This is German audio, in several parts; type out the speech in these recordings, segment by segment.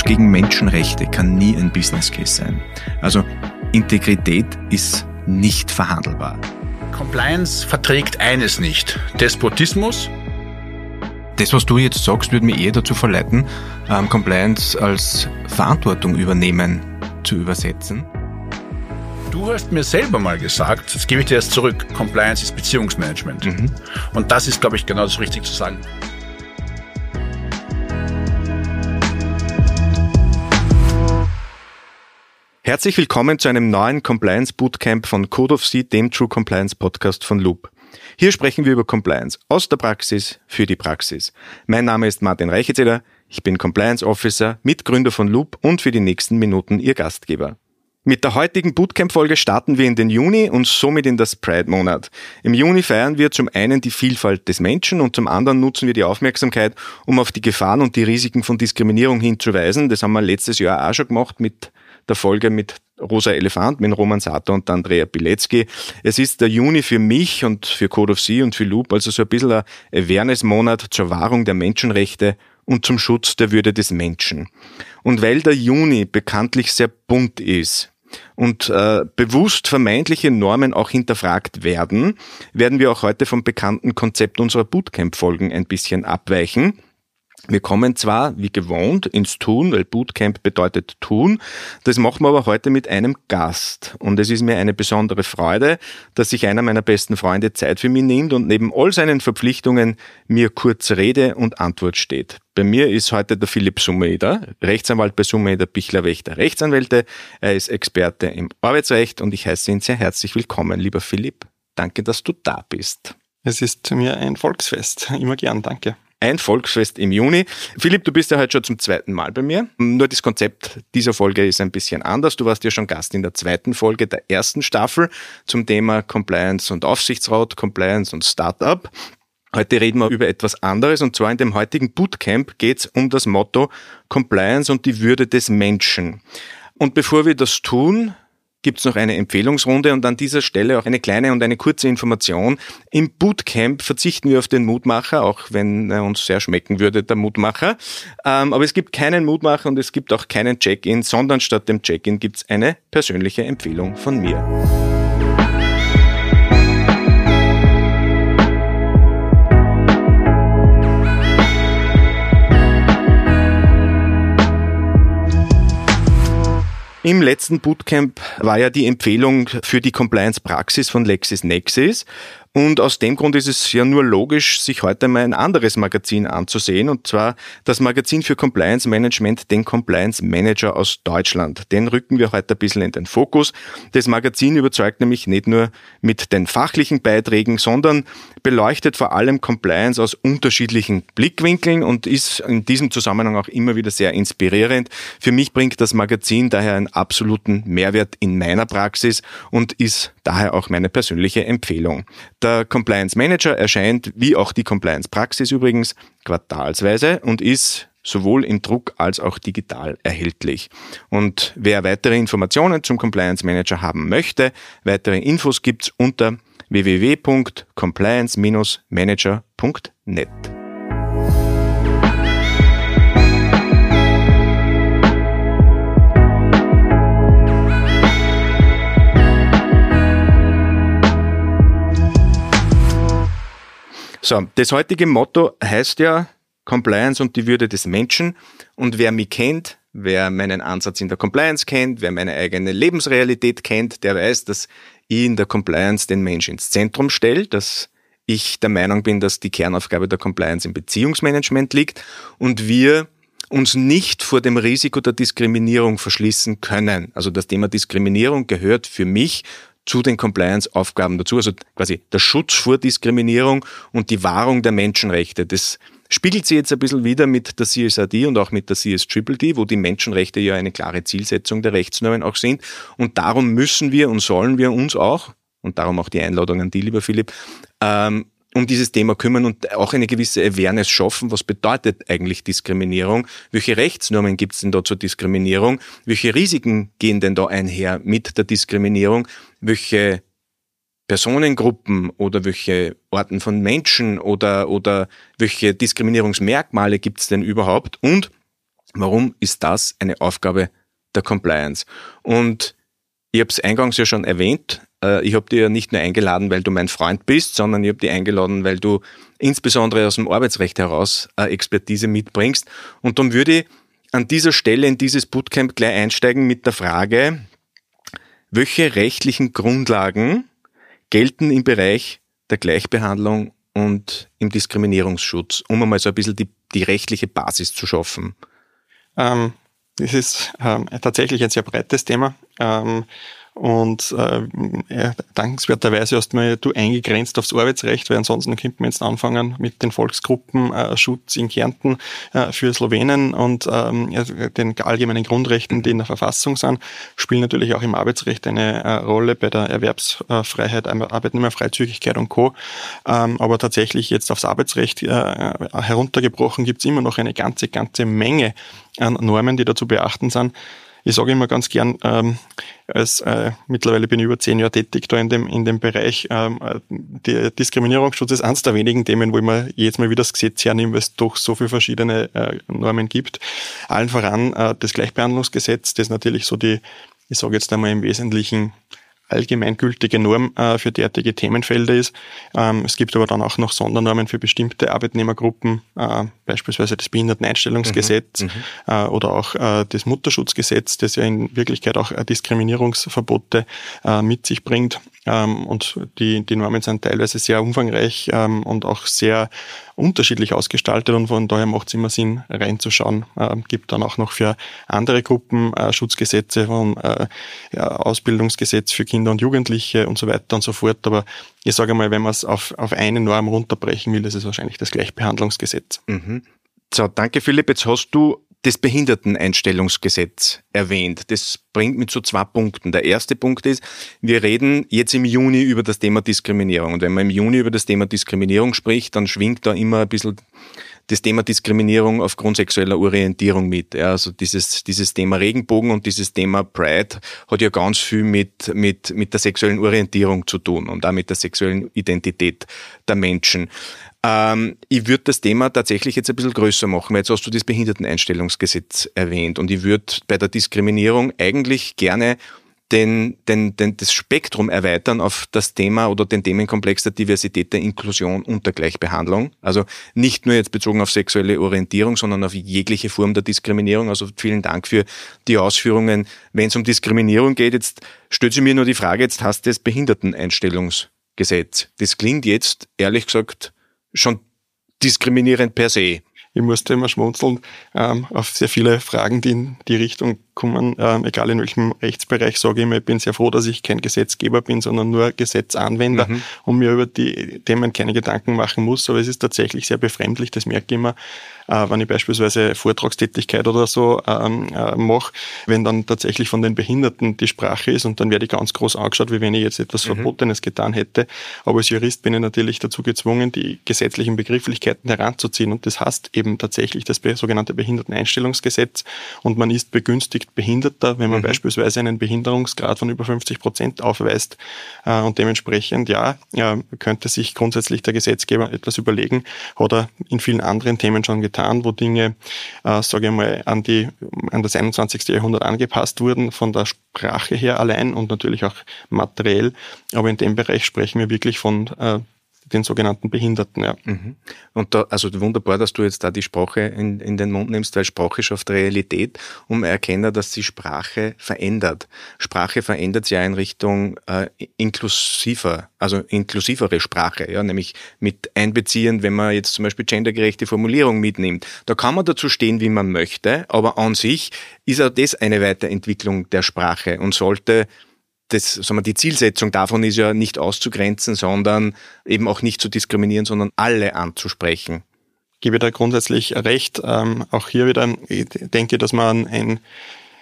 gegen Menschenrechte kann nie ein Business Case sein. Also Integrität ist nicht verhandelbar. Compliance verträgt eines nicht: Despotismus. Das, was du jetzt sagst, würde mich eher dazu verleiten, Compliance als Verantwortung übernehmen zu übersetzen. Du hast mir selber mal gesagt, das gebe ich dir jetzt zurück, Compliance ist Beziehungsmanagement. Und das ist, glaube ich, genau das Richtige zu sagen. Herzlich willkommen zu einem neuen Compliance Bootcamp von Code of C, dem True Compliance Podcast von Loop. Hier sprechen wir über Compliance aus der Praxis für die Praxis. Mein Name ist Martin Reichetzeder, ich bin Compliance Officer, Mitgründer von Loop und für die nächsten Minuten Ihr Gastgeber. Mit der heutigen Bootcamp-Folge starten wir in den Juni und somit in das Pride-Monat. Im Juni feiern wir zum einen die Vielfalt des Menschen und zum anderen nutzen wir die Aufmerksamkeit, um auf die Gefahren und die Risiken von Diskriminierung hinzuweisen. Das haben wir letztes Jahr auch schon gemacht mit der Folge mit Rosa Elefant, mit Roman Sater und Andrea Pilecki. Es ist der Juni für mich und für Code of C und für Loop, also so ein bisschen ein Awareness-Monat zur Wahrung der Menschenrechte und zum Schutz der Würde des Menschen. Und weil der Juni bekanntlich sehr bunt ist und bewusst vermeintliche Normen auch hinterfragt werden wir auch heute vom bekannten Konzept unserer Bootcamp-Folgen ein bisschen abweichen. Wir kommen zwar, wie gewohnt, ins Tun, weil Bootcamp bedeutet Tun. Das machen wir aber heute mit einem Gast. Und es ist mir eine besondere Freude, dass sich einer meiner besten Freunde Zeit für mich nimmt und neben all seinen Verpflichtungen mir kurz Rede und Antwort steht. Bei mir ist heute der Philipp Sumeder, Rechtsanwalt bei Sumeder Bichler Wächter Rechtsanwälte. Er ist Experte im Arbeitsrecht und ich heiße ihn sehr herzlich willkommen, lieber Philipp. Danke, dass du da bist. Es ist mir ein Volksfest. Immer gern, danke. Ein Volksfest im Juni. Philipp, du bist ja heute schon zum zweiten Mal bei mir. Nur das Konzept dieser Folge ist ein bisschen anders. Du warst ja schon Gast in der zweiten Folge der ersten Staffel zum Thema Compliance und Aufsichtsrat, Compliance und Startup. Heute reden wir über etwas anderes und zwar in dem heutigen Bootcamp geht es um das Motto Compliance und die Würde des Menschen. Und bevor wir das tun, gibt's noch eine Empfehlungsrunde und an dieser Stelle auch eine kleine und eine kurze Information. Im Bootcamp verzichten wir auf den Mutmacher, auch wenn er uns sehr schmecken würde, der Mutmacher. Aber es gibt keinen Mutmacher und es gibt auch keinen Check-in, sondern statt dem Check-in gibt's eine persönliche Empfehlung von mir. Im letzten Bootcamp war ja die Empfehlung für die Compliance-Praxis von LexisNexis. Und aus dem Grund ist es ja nur logisch, sich heute mal ein anderes Magazin anzusehen, und zwar das Magazin für Compliance Management, den Compliance Manager aus Deutschland. Den rücken wir heute ein bisschen in den Fokus. Das Magazin überzeugt nämlich nicht nur mit den fachlichen Beiträgen, sondern beleuchtet vor allem Compliance aus unterschiedlichen Blickwinkeln und ist in diesem Zusammenhang auch immer wieder sehr inspirierend. Für mich bringt das Magazin daher einen absoluten Mehrwert in meiner Praxis und ist daher auch meine persönliche Empfehlung. Der Compliance Manager erscheint, wie auch die Compliance Praxis übrigens, quartalsweise und ist sowohl im Druck als auch digital erhältlich. Und wer weitere Informationen zum Compliance Manager haben möchte, weitere Infos gibt's unter www.compliance-manager.net. So, das heutige Motto heißt ja Compliance und die Würde des Menschen. Und wer mich kennt, wer meinen Ansatz in der Compliance kennt, wer meine eigene Lebensrealität kennt, der weiß, dass ich in der Compliance den Menschen ins Zentrum stelle, dass ich der Meinung bin, dass die Kernaufgabe der Compliance im Beziehungsmanagement liegt und wir uns nicht vor dem Risiko der Diskriminierung verschließen können. Also das Thema Diskriminierung gehört für mich zu den Compliance-Aufgaben dazu, also quasi der Schutz vor Diskriminierung und die Wahrung der Menschenrechte. Das spiegelt sich jetzt ein bisschen wieder mit der CSRD und auch mit der CSDDD, wo die Menschenrechte ja eine klare Zielsetzung der Rechtsnormen auch sind. Und darum müssen wir und sollen wir uns auch, und darum auch die Einladung an dich, lieber Philipp, um dieses Thema kümmern und auch eine gewisse Awareness schaffen. Was bedeutet eigentlich Diskriminierung? Welche Rechtsnormen gibt es denn da zur Diskriminierung? Welche Risiken gehen denn da einher mit der Diskriminierung? Welche Personengruppen oder welche Arten von Menschen oder welche Diskriminierungsmerkmale gibt es denn überhaupt? Und Warum ist das eine Aufgabe der Compliance? Und ich habe es eingangs ja schon erwähnt, ich habe dich ja nicht nur eingeladen, weil du mein Freund bist, sondern ich habe dich eingeladen, weil du insbesondere aus dem Arbeitsrecht heraus Expertise mitbringst. Und darum würde ich an dieser Stelle in dieses Bootcamp gleich einsteigen mit der Frage, welche rechtlichen Grundlagen gelten im Bereich der Gleichbehandlung und im Diskriminierungsschutz, um einmal so ein bisschen die rechtliche Basis zu schaffen? Das ist tatsächlich ein sehr breites Thema. Und dankenswerterweise hast du eingegrenzt aufs Arbeitsrecht, weil ansonsten könnten wir jetzt anfangen mit den Volksgruppenschutz in Kärnten für Slowenen und den allgemeinen Grundrechten, die in der Verfassung sind, spielen natürlich auch im Arbeitsrecht eine Rolle bei der Erwerbsfreiheit, Arbeitnehmerfreizügigkeit und Co. Aber tatsächlich jetzt aufs Arbeitsrecht heruntergebrochen gibt es immer noch eine ganze Menge an Normen, die da zu beachten sind. Ich sage immer ganz gern, mittlerweile bin ich über 10 Jahre tätig da in dem Bereich. Der Diskriminierungsschutz ist eines der wenigen Themen, wo ich mir jedes Mal wieder das Gesetz hernehme, weil es doch so viele verschiedene Normen gibt. Allen voran das Gleichbehandlungsgesetz, das natürlich so ich sage jetzt einmal im Wesentlichen allgemeingültige Norm für derartige Themenfelder ist. Es gibt aber dann auch noch Sondernormen für bestimmte Arbeitnehmergruppen, beispielsweise das Behinderteneinstellungsgesetz oder auch das Mutterschutzgesetz, das ja in Wirklichkeit auch Diskriminierungsverbote mit sich bringt. Und die Normen sind teilweise sehr umfangreich und auch sehr unterschiedlich ausgestaltet und von daher macht es immer Sinn, reinzuschauen. Gibt dann auch noch für andere Gruppen Schutzgesetze, von Ausbildungsgesetz für Kinder und Jugendliche und so weiter und so fort. Aber ich sage mal, wenn man es auf eine Norm runterbrechen will, ist es wahrscheinlich das Gleichbehandlungsgesetz. Mhm. So, danke Philipp. Jetzt hast du das Behinderteneinstellungsgesetz erwähnt. Das bringt mich zu 2 Punkten. Der erste Punkt ist, wir reden jetzt im Juni über das Thema Diskriminierung. Und wenn man im Juni über das Thema Diskriminierung spricht, dann schwingt da immer ein bisschen das Thema Diskriminierung aufgrund sexueller Orientierung mit. Ja, also dieses Thema Regenbogen und dieses Thema Pride hat ja ganz viel mit der sexuellen Orientierung zu tun und auch mit der sexuellen Identität der Menschen. Ich würde das Thema tatsächlich jetzt ein bisschen größer machen, weil jetzt hast du das Behinderteneinstellungsgesetz erwähnt und ich würde bei der Diskriminierung eigentlich gerne das Spektrum erweitern auf das Thema oder den Themenkomplex der Diversität, der Inklusion und der Gleichbehandlung. Also nicht nur jetzt bezogen auf sexuelle Orientierung, sondern auf jegliche Form der Diskriminierung. Also vielen Dank für die Ausführungen. Wenn es um Diskriminierung geht, jetzt stellt sich mir nur die Frage, jetzt hast du das Behinderteneinstellungsgesetz. Das klingt jetzt, ehrlich gesagt, schon diskriminierend per se. Ich musste immer schmunzeln auf sehr viele Fragen, die in die Richtung kommen, egal in welchem Rechtsbereich, sage ich immer, ich bin sehr froh, dass ich kein Gesetzgeber bin, sondern nur Gesetzanwender und mir über die Themen keine Gedanken machen muss. Aber es ist tatsächlich sehr befremdlich, das merke ich immer, wenn ich beispielsweise Vortragstätigkeit oder so mache, wenn dann tatsächlich von den Behinderten die Sprache ist und dann werde ich ganz groß angeschaut, wie wenn ich jetzt etwas Verbotenes getan hätte. Aber als Jurist bin ich natürlich dazu gezwungen, die gesetzlichen Begrifflichkeiten heranzuziehen und das heißt eben tatsächlich das sogenannte Behinderteneinstellungsgesetz und man ist begünstigt Behinderter, wenn man beispielsweise einen Behinderungsgrad von über 50% aufweist und dementsprechend könnte sich grundsätzlich der Gesetzgeber etwas überlegen, hat er in vielen anderen Themen schon getan, wo Dinge, sage ich mal, an das 21. Jahrhundert angepasst wurden, von der Sprache her allein und natürlich auch materiell, aber in dem Bereich sprechen wir wirklich von den sogenannten Behinderten, ja. Und da, also wunderbar, dass du jetzt da die Sprache in den Mund nimmst, weil Sprache schafft Realität, um erkennen, dass sich Sprache verändert. Sprache verändert sich ja in Richtung inklusivere Sprache, ja, nämlich mit einbeziehen, wenn man jetzt zum Beispiel gendergerechte Formulierung mitnimmt. Da kann man dazu stehen, wie man möchte, aber an sich ist auch das eine Weiterentwicklung der Sprache und sollte die Zielsetzung davon ist ja nicht auszugrenzen, sondern eben auch nicht zu diskriminieren, sondern alle anzusprechen. Ich gebe da grundsätzlich recht. Auch hier wieder, ich denke, dass man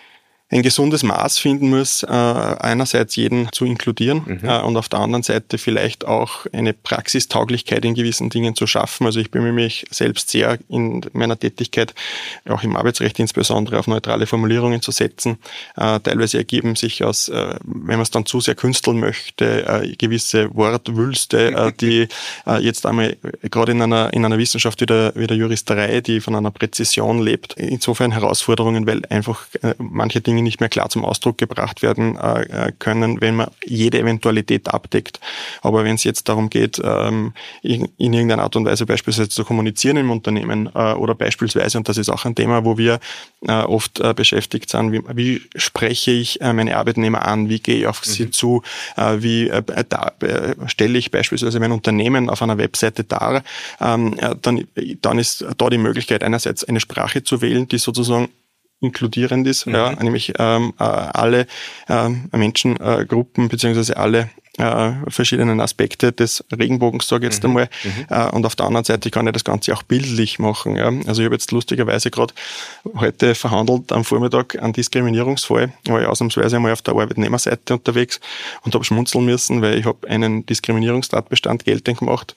ein gesundes Maß finden muss, einerseits jeden zu inkludieren und auf der anderen Seite vielleicht auch eine Praxistauglichkeit in gewissen Dingen zu schaffen. Also ich bemühe mich selbst sehr in meiner Tätigkeit, auch im Arbeitsrecht insbesondere, auf neutrale Formulierungen zu setzen. Teilweise ergeben sich aus, wenn man es dann zu sehr künsteln möchte, gewisse Wortwülste, die jetzt einmal gerade in einer Wissenschaft wie der Juristerei, die von einer Präzision lebt, insofern Herausforderungen, weil einfach manche Dinge nicht mehr klar zum Ausdruck gebracht werden können, wenn man jede Eventualität abdeckt. Aber wenn es jetzt darum geht, in irgendeiner Art und Weise beispielsweise zu kommunizieren im Unternehmen oder beispielsweise, und das ist auch ein Thema, wo wir oft beschäftigt sind, wie spreche ich meine Arbeitnehmer an, wie gehe ich auf sie zu, wie stelle ich beispielsweise mein Unternehmen auf einer Webseite dar, dann ist da die Möglichkeit, einerseits eine Sprache zu wählen, die sozusagen inkludierend ist, nämlich alle Menschengruppen beziehungsweise alle verschiedenen Aspekte des Regenbogens, sage ich jetzt einmal. Und auf der anderen Seite kann ich das Ganze auch bildlich machen. Ja. Also ich habe jetzt lustigerweise gerade heute verhandelt am Vormittag einen Diskriminierungsfall. War ich ausnahmsweise einmal auf der Arbeitnehmerseite unterwegs und habe schmunzeln müssen, weil ich habe einen Diskriminierungstatbestand geltend gemacht.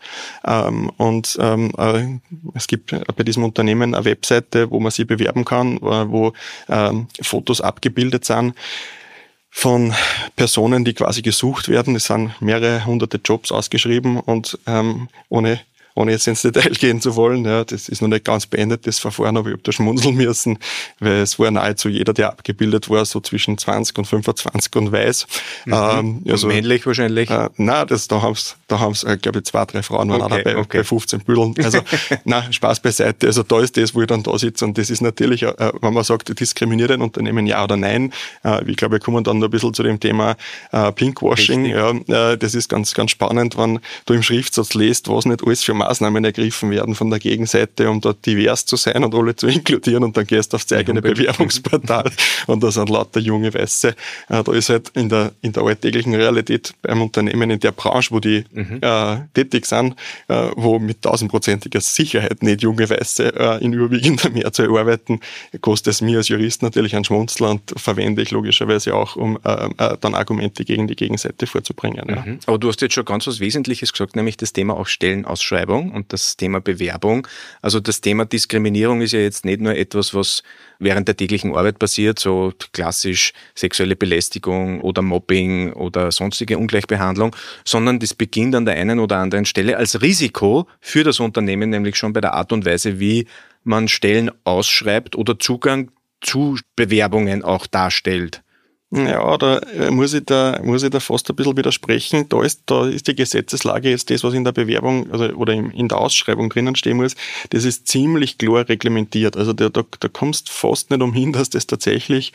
Es gibt bei diesem Unternehmen eine Webseite, wo man sich bewerben kann, wo Fotos abgebildet sind von Personen, die quasi gesucht werden. Es sind mehrere hunderte Jobs ausgeschrieben und ohne jetzt ins Detail gehen zu wollen, ja, das ist noch nicht ganz beendet, das Verfahren, aber ich habe da schmunzeln müssen, weil es war nahezu jeder, der abgebildet war, so zwischen 20 und 25 und weiß. Also männlich wahrscheinlich? Nein, da haben's, glaube ich, 2, 3 Frauen waren auch dabei, bei 15 Bildern. Also, nein, Spaß beiseite. Also da ist das, wo ich dann da sitze, und das ist natürlich, wenn man sagt, diskriminiert ein Unternehmen, ja oder nein. Ich glaube, wir kommen dann noch ein bisschen zu dem Thema Pinkwashing. Ja, das ist ganz, ganz spannend, wenn du im Schriftsatz liest, was nicht alles für Maßnahmen ergriffen werden von der Gegenseite, um dort divers zu sein und alle zu inkludieren, und dann gehst du aufs eigene Bewerbungsportal und da sind lauter junge Weiße. Da ist halt in der alltäglichen Realität beim Unternehmen, in der Branche, wo die tätig sind, wo mit 1000%iger Sicherheit nicht junge Weiße in überwiegender Mehrzahl arbeiten, kostet es mir als Jurist natürlich einen Schmunzler und verwende ich logischerweise auch, um dann Argumente gegen die Gegenseite vorzubringen. Ja. Aber du hast jetzt schon ganz was Wesentliches gesagt, nämlich das Thema auch Stellenausschreibung und das Thema Bewerbung. Also das Thema Diskriminierung ist ja jetzt nicht nur etwas, was während der täglichen Arbeit passiert, so klassisch sexuelle Belästigung oder Mobbing oder sonstige Ungleichbehandlung, sondern das beginnt an der einen oder anderen Stelle als Risiko für das Unternehmen, nämlich schon bei der Art und Weise, wie man Stellen ausschreibt oder Zugang zu Bewerbungen auch darstellt. Ja, da muss ich da fast ein bisschen widersprechen. Da ist die Gesetzeslage jetzt das, was in der Bewerbung oder in der Ausschreibung drinnen stehen muss. Das ist ziemlich klar reglementiert. Also da kommst fast nicht umhin, dass das tatsächlich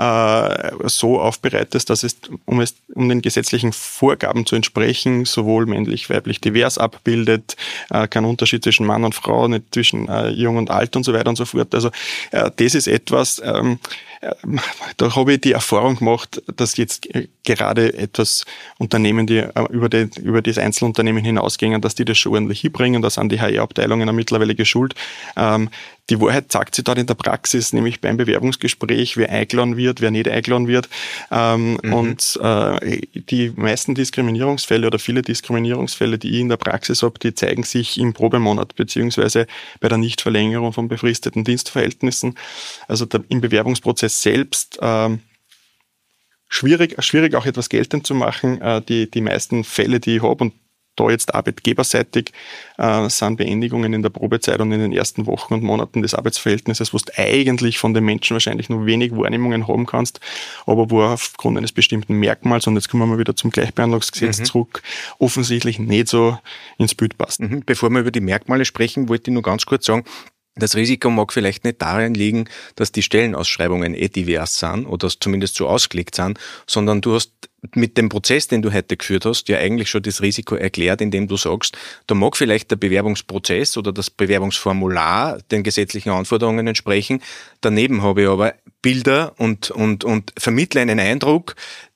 so aufbereitet, dass es, um den gesetzlichen Vorgaben zu entsprechen, sowohl männlich, weiblich, divers abbildet, kein Unterschied zwischen Mann und Frau, nicht zwischen jung und alt und so weiter und so fort. Also das ist etwas, da habe ich die Erfahrung gemacht, dass jetzt gerade etwas Unternehmen, die über das Einzelunternehmen hinausgehen, dass die das schon ordentlich hinbringen. Da sind die HR-Abteilungen mittlerweile geschult. Die Wahrheit zeigt sich dann in der Praxis, nämlich beim Bewerbungsgespräch, wer eingeladen wird, wer nicht eingeladen wird. Und die meisten Diskriminierungsfälle oder viele Diskriminierungsfälle, die ich in der Praxis habe, die zeigen sich im Probemonat beziehungsweise bei der Nichtverlängerung von befristeten Dienstverhältnissen. Also im Bewerbungsprozess selbst schwierig auch etwas geltend zu machen. Die meisten Fälle, die ich habe, und da jetzt arbeitgeberseitig, sind Beendigungen in der Probezeit und in den ersten Wochen und Monaten des Arbeitsverhältnisses, wo du eigentlich von den Menschen wahrscheinlich nur wenig Wahrnehmungen haben kannst, aber wo aufgrund eines bestimmten Merkmals, und jetzt kommen wir mal wieder zum Gleichbehandlungsgesetz zurück, offensichtlich nicht so ins Bild passt. Bevor wir über die Merkmale sprechen, wollte ich nur ganz kurz sagen, das Risiko mag vielleicht nicht darin liegen, dass die Stellenausschreibungen divers sind oder zumindest so ausgelegt sind, sondern du hast mit dem Prozess, den du heute geführt hast, ja eigentlich schon das Risiko erklärt, indem du sagst, da mag vielleicht der Bewerbungsprozess oder das Bewerbungsformular den gesetzlichen Anforderungen entsprechen. Daneben habe ich aber Bilder und vermittle einen Eindruck,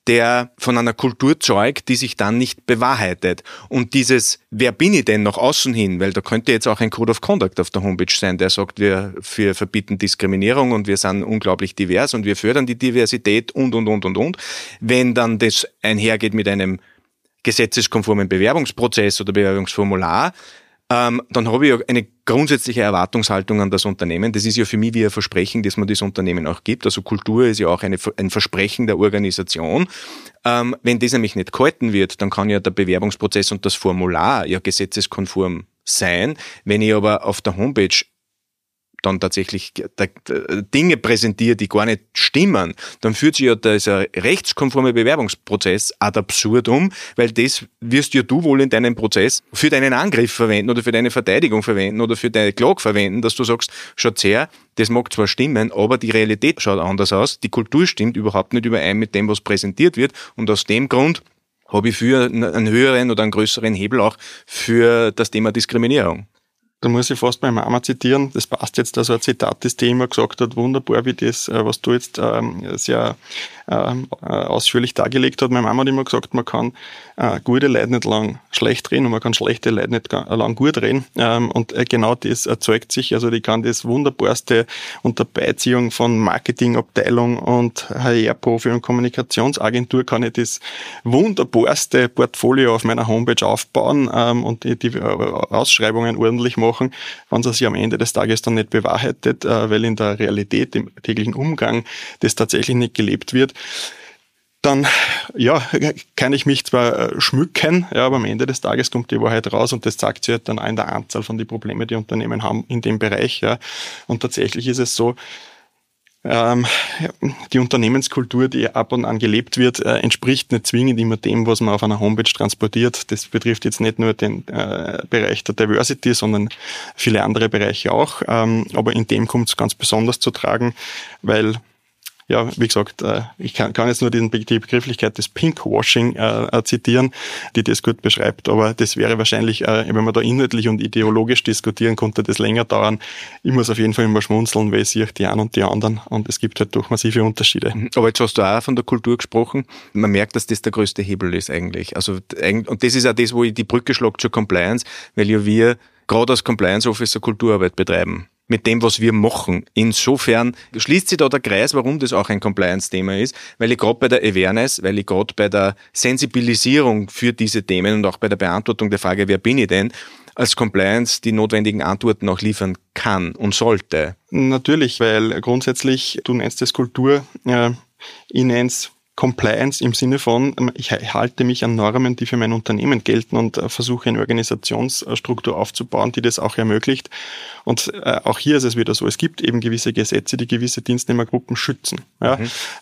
der von einer Kultur zeugt, die sich dann nicht bewahrheitet. Und dieses, wer bin ich denn nach außen hin, weil da könnte jetzt auch ein Code of Conduct auf der Homepage sein, der sagt, wir verbieten Diskriminierung und wir sind unglaublich divers und wir fördern die Diversität und. Wenn dann das einhergeht mit einem gesetzeskonformen Bewerbungsprozess oder Bewerbungsformular, dann habe ich ja eine grundsätzliche Erwartungshaltung an das Unternehmen. Das ist ja für mich wie ein Versprechen, das man das Unternehmen auch gibt. Also Kultur ist ja auch ein Versprechen der Organisation. Wenn das nämlich nicht gehalten wird, dann kann ja der Bewerbungsprozess und das Formular ja gesetzeskonform sein. Wenn ich aber auf der Homepage dann tatsächlich Dinge präsentiert, die gar nicht stimmen, dann führt sich ja dieser rechtskonforme Bewerbungsprozess ad absurdum, weil das wirst ja du wohl in deinem Prozess für deinen Angriff verwenden oder für deine Verteidigung verwenden oder für deine Klage verwenden, dass du sagst, schaut her, das mag zwar stimmen, aber die Realität schaut anders aus, die Kultur stimmt überhaupt nicht überein mit dem, was präsentiert wird und aus dem Grund habe ich für einen höheren oder einen größeren Hebel auch für das Thema Diskriminierung. Da muss ich fast meine Mama zitieren. Das passt jetzt, also ein Zitat, das die immer gesagt hat, wunderbar, wie das, was du jetzt sehr ausführlich dargelegt hast. Meine Mama hat immer gesagt, man kann gute Leute nicht lang schlecht reden und man kann schlechte Leute nicht lang gut reden. Und genau das erzeugt sich, also die kann das Wunderbarste unter Beiziehung von Marketingabteilung und HR-Profi und Kommunikationsagentur kann ich das wunderbarste Portfolio auf meiner Homepage aufbauen und die Ausschreibungen ordentlich machen, wenn es sich am Ende des Tages dann nicht bewahrheitet, weil in der Realität, im täglichen Umgang, das tatsächlich nicht gelebt wird. Dann, ja, kann ich mich zwar schmücken, ja, aber am Ende des Tages kommt die Wahrheit raus und das zeigt sich halt dann auch in der Anzahl von den Problemen, die Unternehmen haben in dem Bereich, ja. Und tatsächlich ist es so, die Unternehmenskultur, die ab und an gelebt wird, entspricht nicht zwingend immer dem, was man auf einer Homepage transportiert. Das betrifft jetzt nicht nur den Bereich der Diversity, sondern viele andere Bereiche auch. Aber in dem kommt es ganz besonders zu tragen, weil, ja, wie gesagt, ich kann jetzt nur die Begrifflichkeit des Pinkwashing zitieren, die das gut beschreibt, aber das wäre wahrscheinlich, wenn man da inhaltlich und ideologisch diskutieren konnte, das länger dauern. Ich muss auf jeden Fall immer schmunzeln, weil ich sehe die einen und die anderen und es gibt halt doch massive Unterschiede. Aber jetzt hast du auch von der Kultur gesprochen. Man merkt, dass das der größte Hebel ist eigentlich. Also, und das ist auch das, wo ich die Brücke schlage zur Compliance, weil ja wir gerade als Compliance Officer Kulturarbeit betreiben. Mit dem, was wir machen. Insofern schließt sich da der Kreis, warum das auch ein Compliance-Thema ist, weil ich gerade bei der Awareness, weil ich gerade bei der Sensibilisierung für diese Themen und auch bei der Beantwortung der Frage, wer bin ich denn, als Compliance die notwendigen Antworten auch liefern kann und sollte. Natürlich, weil grundsätzlich, du nennst es Kultur, ich nenne es Compliance im Sinne von, ich halte mich an Normen, die für mein Unternehmen gelten und versuche eine Organisationsstruktur aufzubauen, die das auch ermöglicht. Und auch hier ist es wieder so, es gibt eben gewisse Gesetze, die gewisse Dienstnehmergruppen schützen. Ja?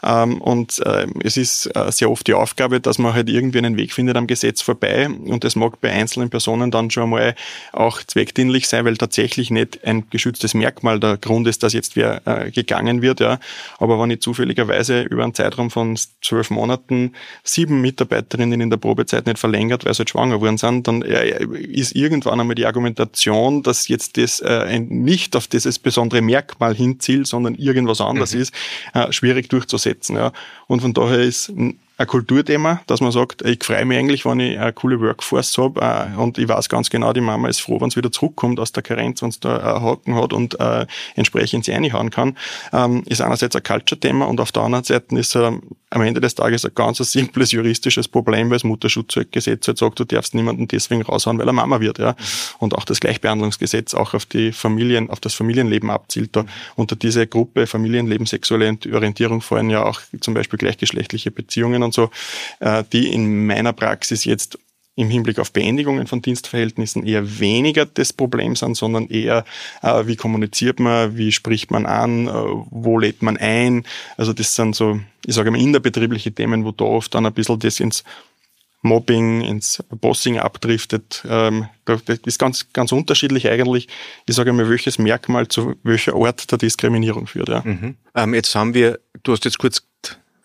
Und es ist sehr oft die Aufgabe, dass man halt irgendwie einen Weg findet am Gesetz vorbei und das mag bei einzelnen Personen dann schon mal auch zweckdienlich sein, weil tatsächlich nicht ein geschütztes Merkmal der Grund ist, dass jetzt wer gegangen wird. Ja? Aber wenn ich zufälligerweise über einen Zeitraum von 12 Monaten 7 Mitarbeiterinnen in der Probezeit nicht verlängert, weil sie halt schwanger geworden sind, dann ist irgendwann einmal die Argumentation, dass jetzt das nicht auf dieses besondere Merkmal hinzielt, sondern irgendwas anderes ist, schwierig durchzusetzen. Ja. Und von daher ist ein Kulturthema, dass man sagt, ich freue mich eigentlich, wenn ich eine coole Workforce habe und ich weiß ganz genau, die Mama ist froh, wenn es wieder zurückkommt aus der Karenz, wenn es da einen Haken hat und entsprechend sie reinhauen kann, ist einerseits ein Culture-Thema und auf der anderen Seite ist am Ende des Tages ein ganz simples juristisches Problem, weil das Mutterschutzgesetz halt sagt, du darfst niemanden deswegen raushauen, weil er Mama wird. Ja. Und auch das Gleichbehandlungsgesetz auch auf die Familien, auf das Familienleben abzielt. Da unter diese Gruppe Familienleben, sexuelle Orientierung fallen ja auch zum Beispiel gleichgeschlechtliche Beziehungen und so, die in meiner Praxis jetzt im Hinblick auf Beendigungen von Dienstverhältnissen eher weniger das Problem sind, sondern eher, wie kommuniziert man, wie spricht man an, wo lädt man ein. Also das sind so, ich sage mal, innerbetriebliche Themen, wo da oft dann ein bisschen das ins Mobbing, ins Bossing abdriftet. Das ist ganz, ganz unterschiedlich eigentlich. Ich sage mal, welches Merkmal zu welcher Art der Diskriminierung führt. Ja. Jetzt haben wir, du hast jetzt kurz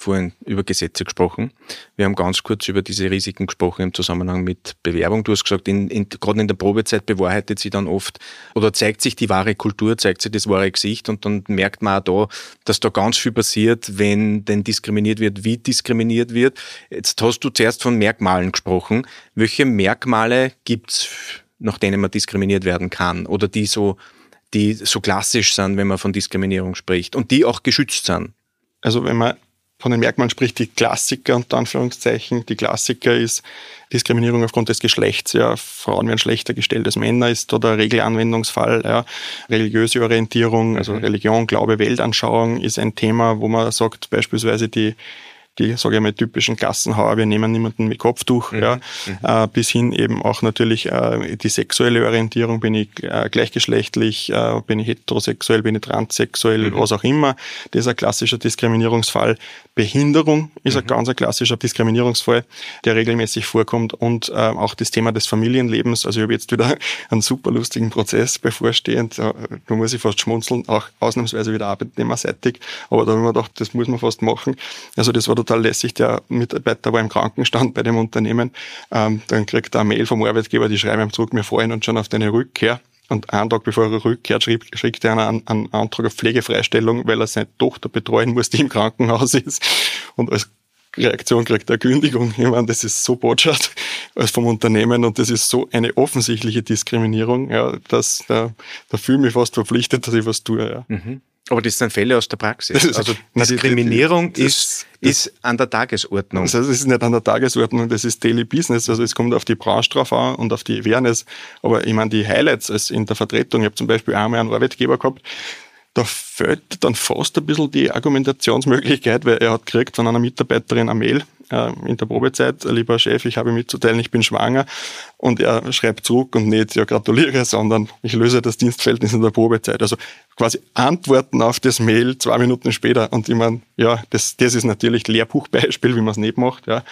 vorhin über Gesetze gesprochen. Wir haben ganz kurz über diese Risiken gesprochen im Zusammenhang mit Bewerbung. Du hast gesagt, gerade in der Probezeit bewahrheitet sich dann oft oder zeigt sich die wahre Kultur, zeigt sich das wahre Gesicht und dann merkt man auch da, dass da ganz viel passiert, wenn denn diskriminiert wird, wie diskriminiert wird. Jetzt hast du zuerst von Merkmalen gesprochen. Welche Merkmale gibt's, nach denen man diskriminiert werden kann oder die so klassisch sind, wenn man von Diskriminierung spricht und die auch geschützt sind? Also wenn man von den Merkmalen spricht, die Klassiker unter Anführungszeichen, die Klassiker ist Diskriminierung aufgrund des Geschlechts, ja, Frauen werden schlechter gestellt als Männer, ist da der Regelanwendungsfall, ja, religiöse Orientierung, also Religion, Glaube, Weltanschauung ist ein Thema, wo man sagt, beispielsweise die sage ich mal, typischen Gassenhauer, wir nehmen niemanden mit Kopftuch, bis hin eben auch natürlich die sexuelle Orientierung, bin ich gleichgeschlechtlich, bin ich heterosexuell, bin ich transsexuell, was auch immer. Das ist ein klassischer Diskriminierungsfall. Behinderung ist ein ganz klassischer Diskriminierungsfall, der regelmäßig vorkommt und auch das Thema des Familienlebens. Also ich habe jetzt wieder einen super lustigen Prozess bevorstehend, da muss ich fast schmunzeln, auch ausnahmsweise wieder arbeitnehmerseitig, aber da habe ich mir gedacht, das muss man fast machen. Also das war total lässig, der Mitarbeiter war im Krankenstand bei dem Unternehmen, dann kriegt er eine Mail vom Arbeitgeber, die schreiben ihm zurück, wir freuen uns schon auf deine Rückkehr. Und einen Tag bevor er rückkehrt, schickt er einen Antrag auf Pflegefreistellung, weil er seine Tochter betreuen muss, die im Krankenhaus ist. Und als Reaktion kriegt er Kündigung. Ich meine, das ist so botschert als vom Unternehmen und das ist so eine offensichtliche Diskriminierung, ja, dass da fühle ich mich fast verpflichtet, dass ich was tue. Ja. Aber das sind Fälle aus der Praxis. Also Diskriminierung ist an der Tagesordnung. Also es ist nicht an der Tagesordnung, das ist Daily Business. Also es kommt auf die Branche drauf an und auf die Awareness. Aber ich meine, die Highlights in der Vertretung, ich habe zum Beispiel einmal einen Arbeitgeber gehabt, da fehlt dann fast ein bisschen die Argumentationsmöglichkeit, weil er hat gekriegt von einer Mitarbeiterin eine Mail in der Probezeit, lieber Chef, ich habe mitzuteilen, ich bin schwanger. Und er schreibt zurück und nicht, ja, gratuliere, sondern ich löse das Dienstverhältnis in der Probezeit. Also quasi Antworten auf das Mail 2 Minuten später. Und ich meine, ja, das ist natürlich Lehrbuchbeispiel, wie man es nicht macht, ja.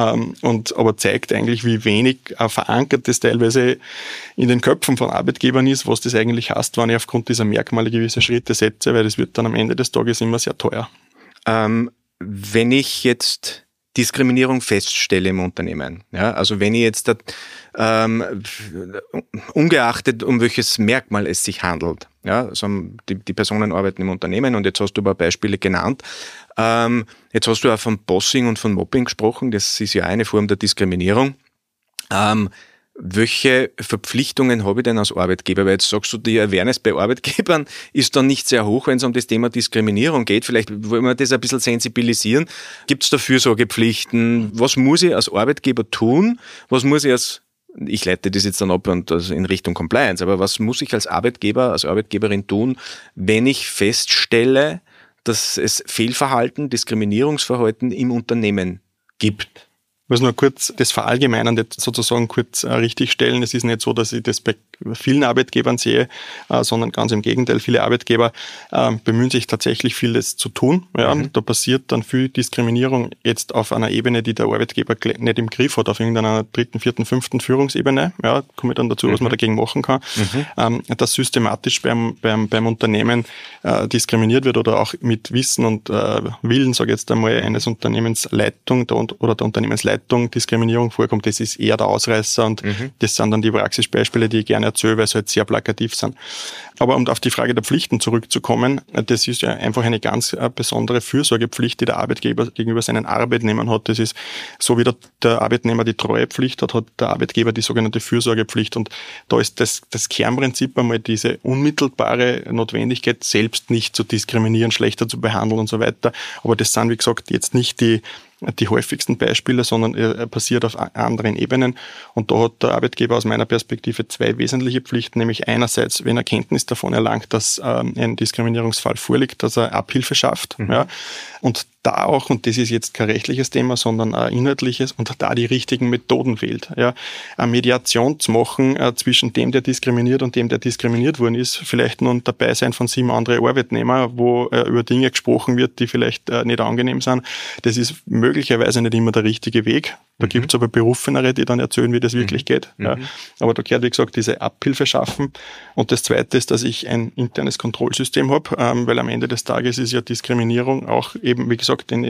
Aber zeigt eigentlich, wie wenig verankert das teilweise in den Köpfen von Arbeitgebern ist, was das eigentlich heißt, wenn ich aufgrund dieser Merkmale gewisse Schritte setze, weil das wird dann am Ende des Tages immer sehr teuer. Wenn ich jetzt Diskriminierung feststelle im Unternehmen. Ja, also wenn ich jetzt ungeachtet um welches Merkmal es sich handelt, ja, also die Personen arbeiten im Unternehmen und jetzt hast du ein paar Beispiele genannt. Jetzt hast du auch von Bossing und von Mobbing gesprochen, das ist ja eine Form der Diskriminierung. Welche Verpflichtungen habe ich denn als Arbeitgeber? Weil jetzt sagst du, die Awareness bei Arbeitgebern ist dann nicht sehr hoch, wenn es um das Thema Diskriminierung geht. Vielleicht wollen wir das ein bisschen sensibilisieren. Gibt es da Fürsorgepflichten? Was muss ich als Arbeitgeber tun? Was muss ich leite das jetzt dann ab und also in Richtung Compliance, aber was muss ich als Arbeitgeber, als Arbeitgeberin tun, wenn ich feststelle, dass es Fehlverhalten, Diskriminierungsverhalten im Unternehmen gibt? Ich muss nur kurz das Verallgemeinern sozusagen kurz richtig stellen. Es ist nicht so, dass ich das bei vielen Arbeitgebern sehe, sondern ganz im Gegenteil. Viele Arbeitgeber bemühen sich tatsächlich, vieles zu tun. Ja. Da passiert dann viel Diskriminierung jetzt auf einer Ebene, die der Arbeitgeber nicht im Griff hat, auf irgendeiner 3., 4., 5. Führungsebene. Ja, komme ich dann dazu, was man dagegen machen kann. Dass systematisch beim Unternehmen diskriminiert wird oder auch mit Wissen und Willen, sage ich jetzt einmal, eines Unternehmensleitung oder der Unternehmensleitung Diskriminierung vorkommt, das ist eher der Ausreißer und das sind dann die Praxisbeispiele, die ich gerne erzähle, weil sie halt sehr plakativ sind. Aber um auf die Frage der Pflichten zurückzukommen, das ist ja einfach eine ganz besondere Fürsorgepflicht, die der Arbeitgeber gegenüber seinen Arbeitnehmern hat. Das ist so, wie der Arbeitnehmer die Treuepflicht hat der Arbeitgeber die sogenannte Fürsorgepflicht. Und da ist das Kernprinzip einmal diese unmittelbare Notwendigkeit, selbst nicht zu diskriminieren, schlechter zu behandeln und so weiter. Aber das sind, wie gesagt, jetzt nicht die häufigsten Beispiele, sondern passiert auf anderen Ebenen. Und da hat der Arbeitgeber aus meiner Perspektive 2 wesentliche Pflichten, nämlich einerseits, wenn er Kenntnis davon erlangt, dass ein Diskriminierungsfall vorliegt, dass er Abhilfe schafft. Ja. Und da auch, und das ist jetzt kein rechtliches Thema, sondern ein inhaltliches, und da die richtigen Methoden wählt. Ja. Eine Mediation zu machen zwischen dem, der diskriminiert und dem, der diskriminiert worden ist, vielleicht nur dabei sein von 7 anderen Arbeitnehmern, wo über Dinge gesprochen wird, die vielleicht nicht angenehm sind. Das ist möglicherweise nicht immer der richtige Weg. Da gibt es aber Berufenere, die dann erzählen, wie das wirklich geht. Ja. Aber da gehört, wie gesagt, diese Abhilfe schaffen. Und das Zweite ist, dass ich ein internes Kontrollsystem habe, weil am Ende des Tages ist ja Diskriminierung auch eben, wie gesagt, eine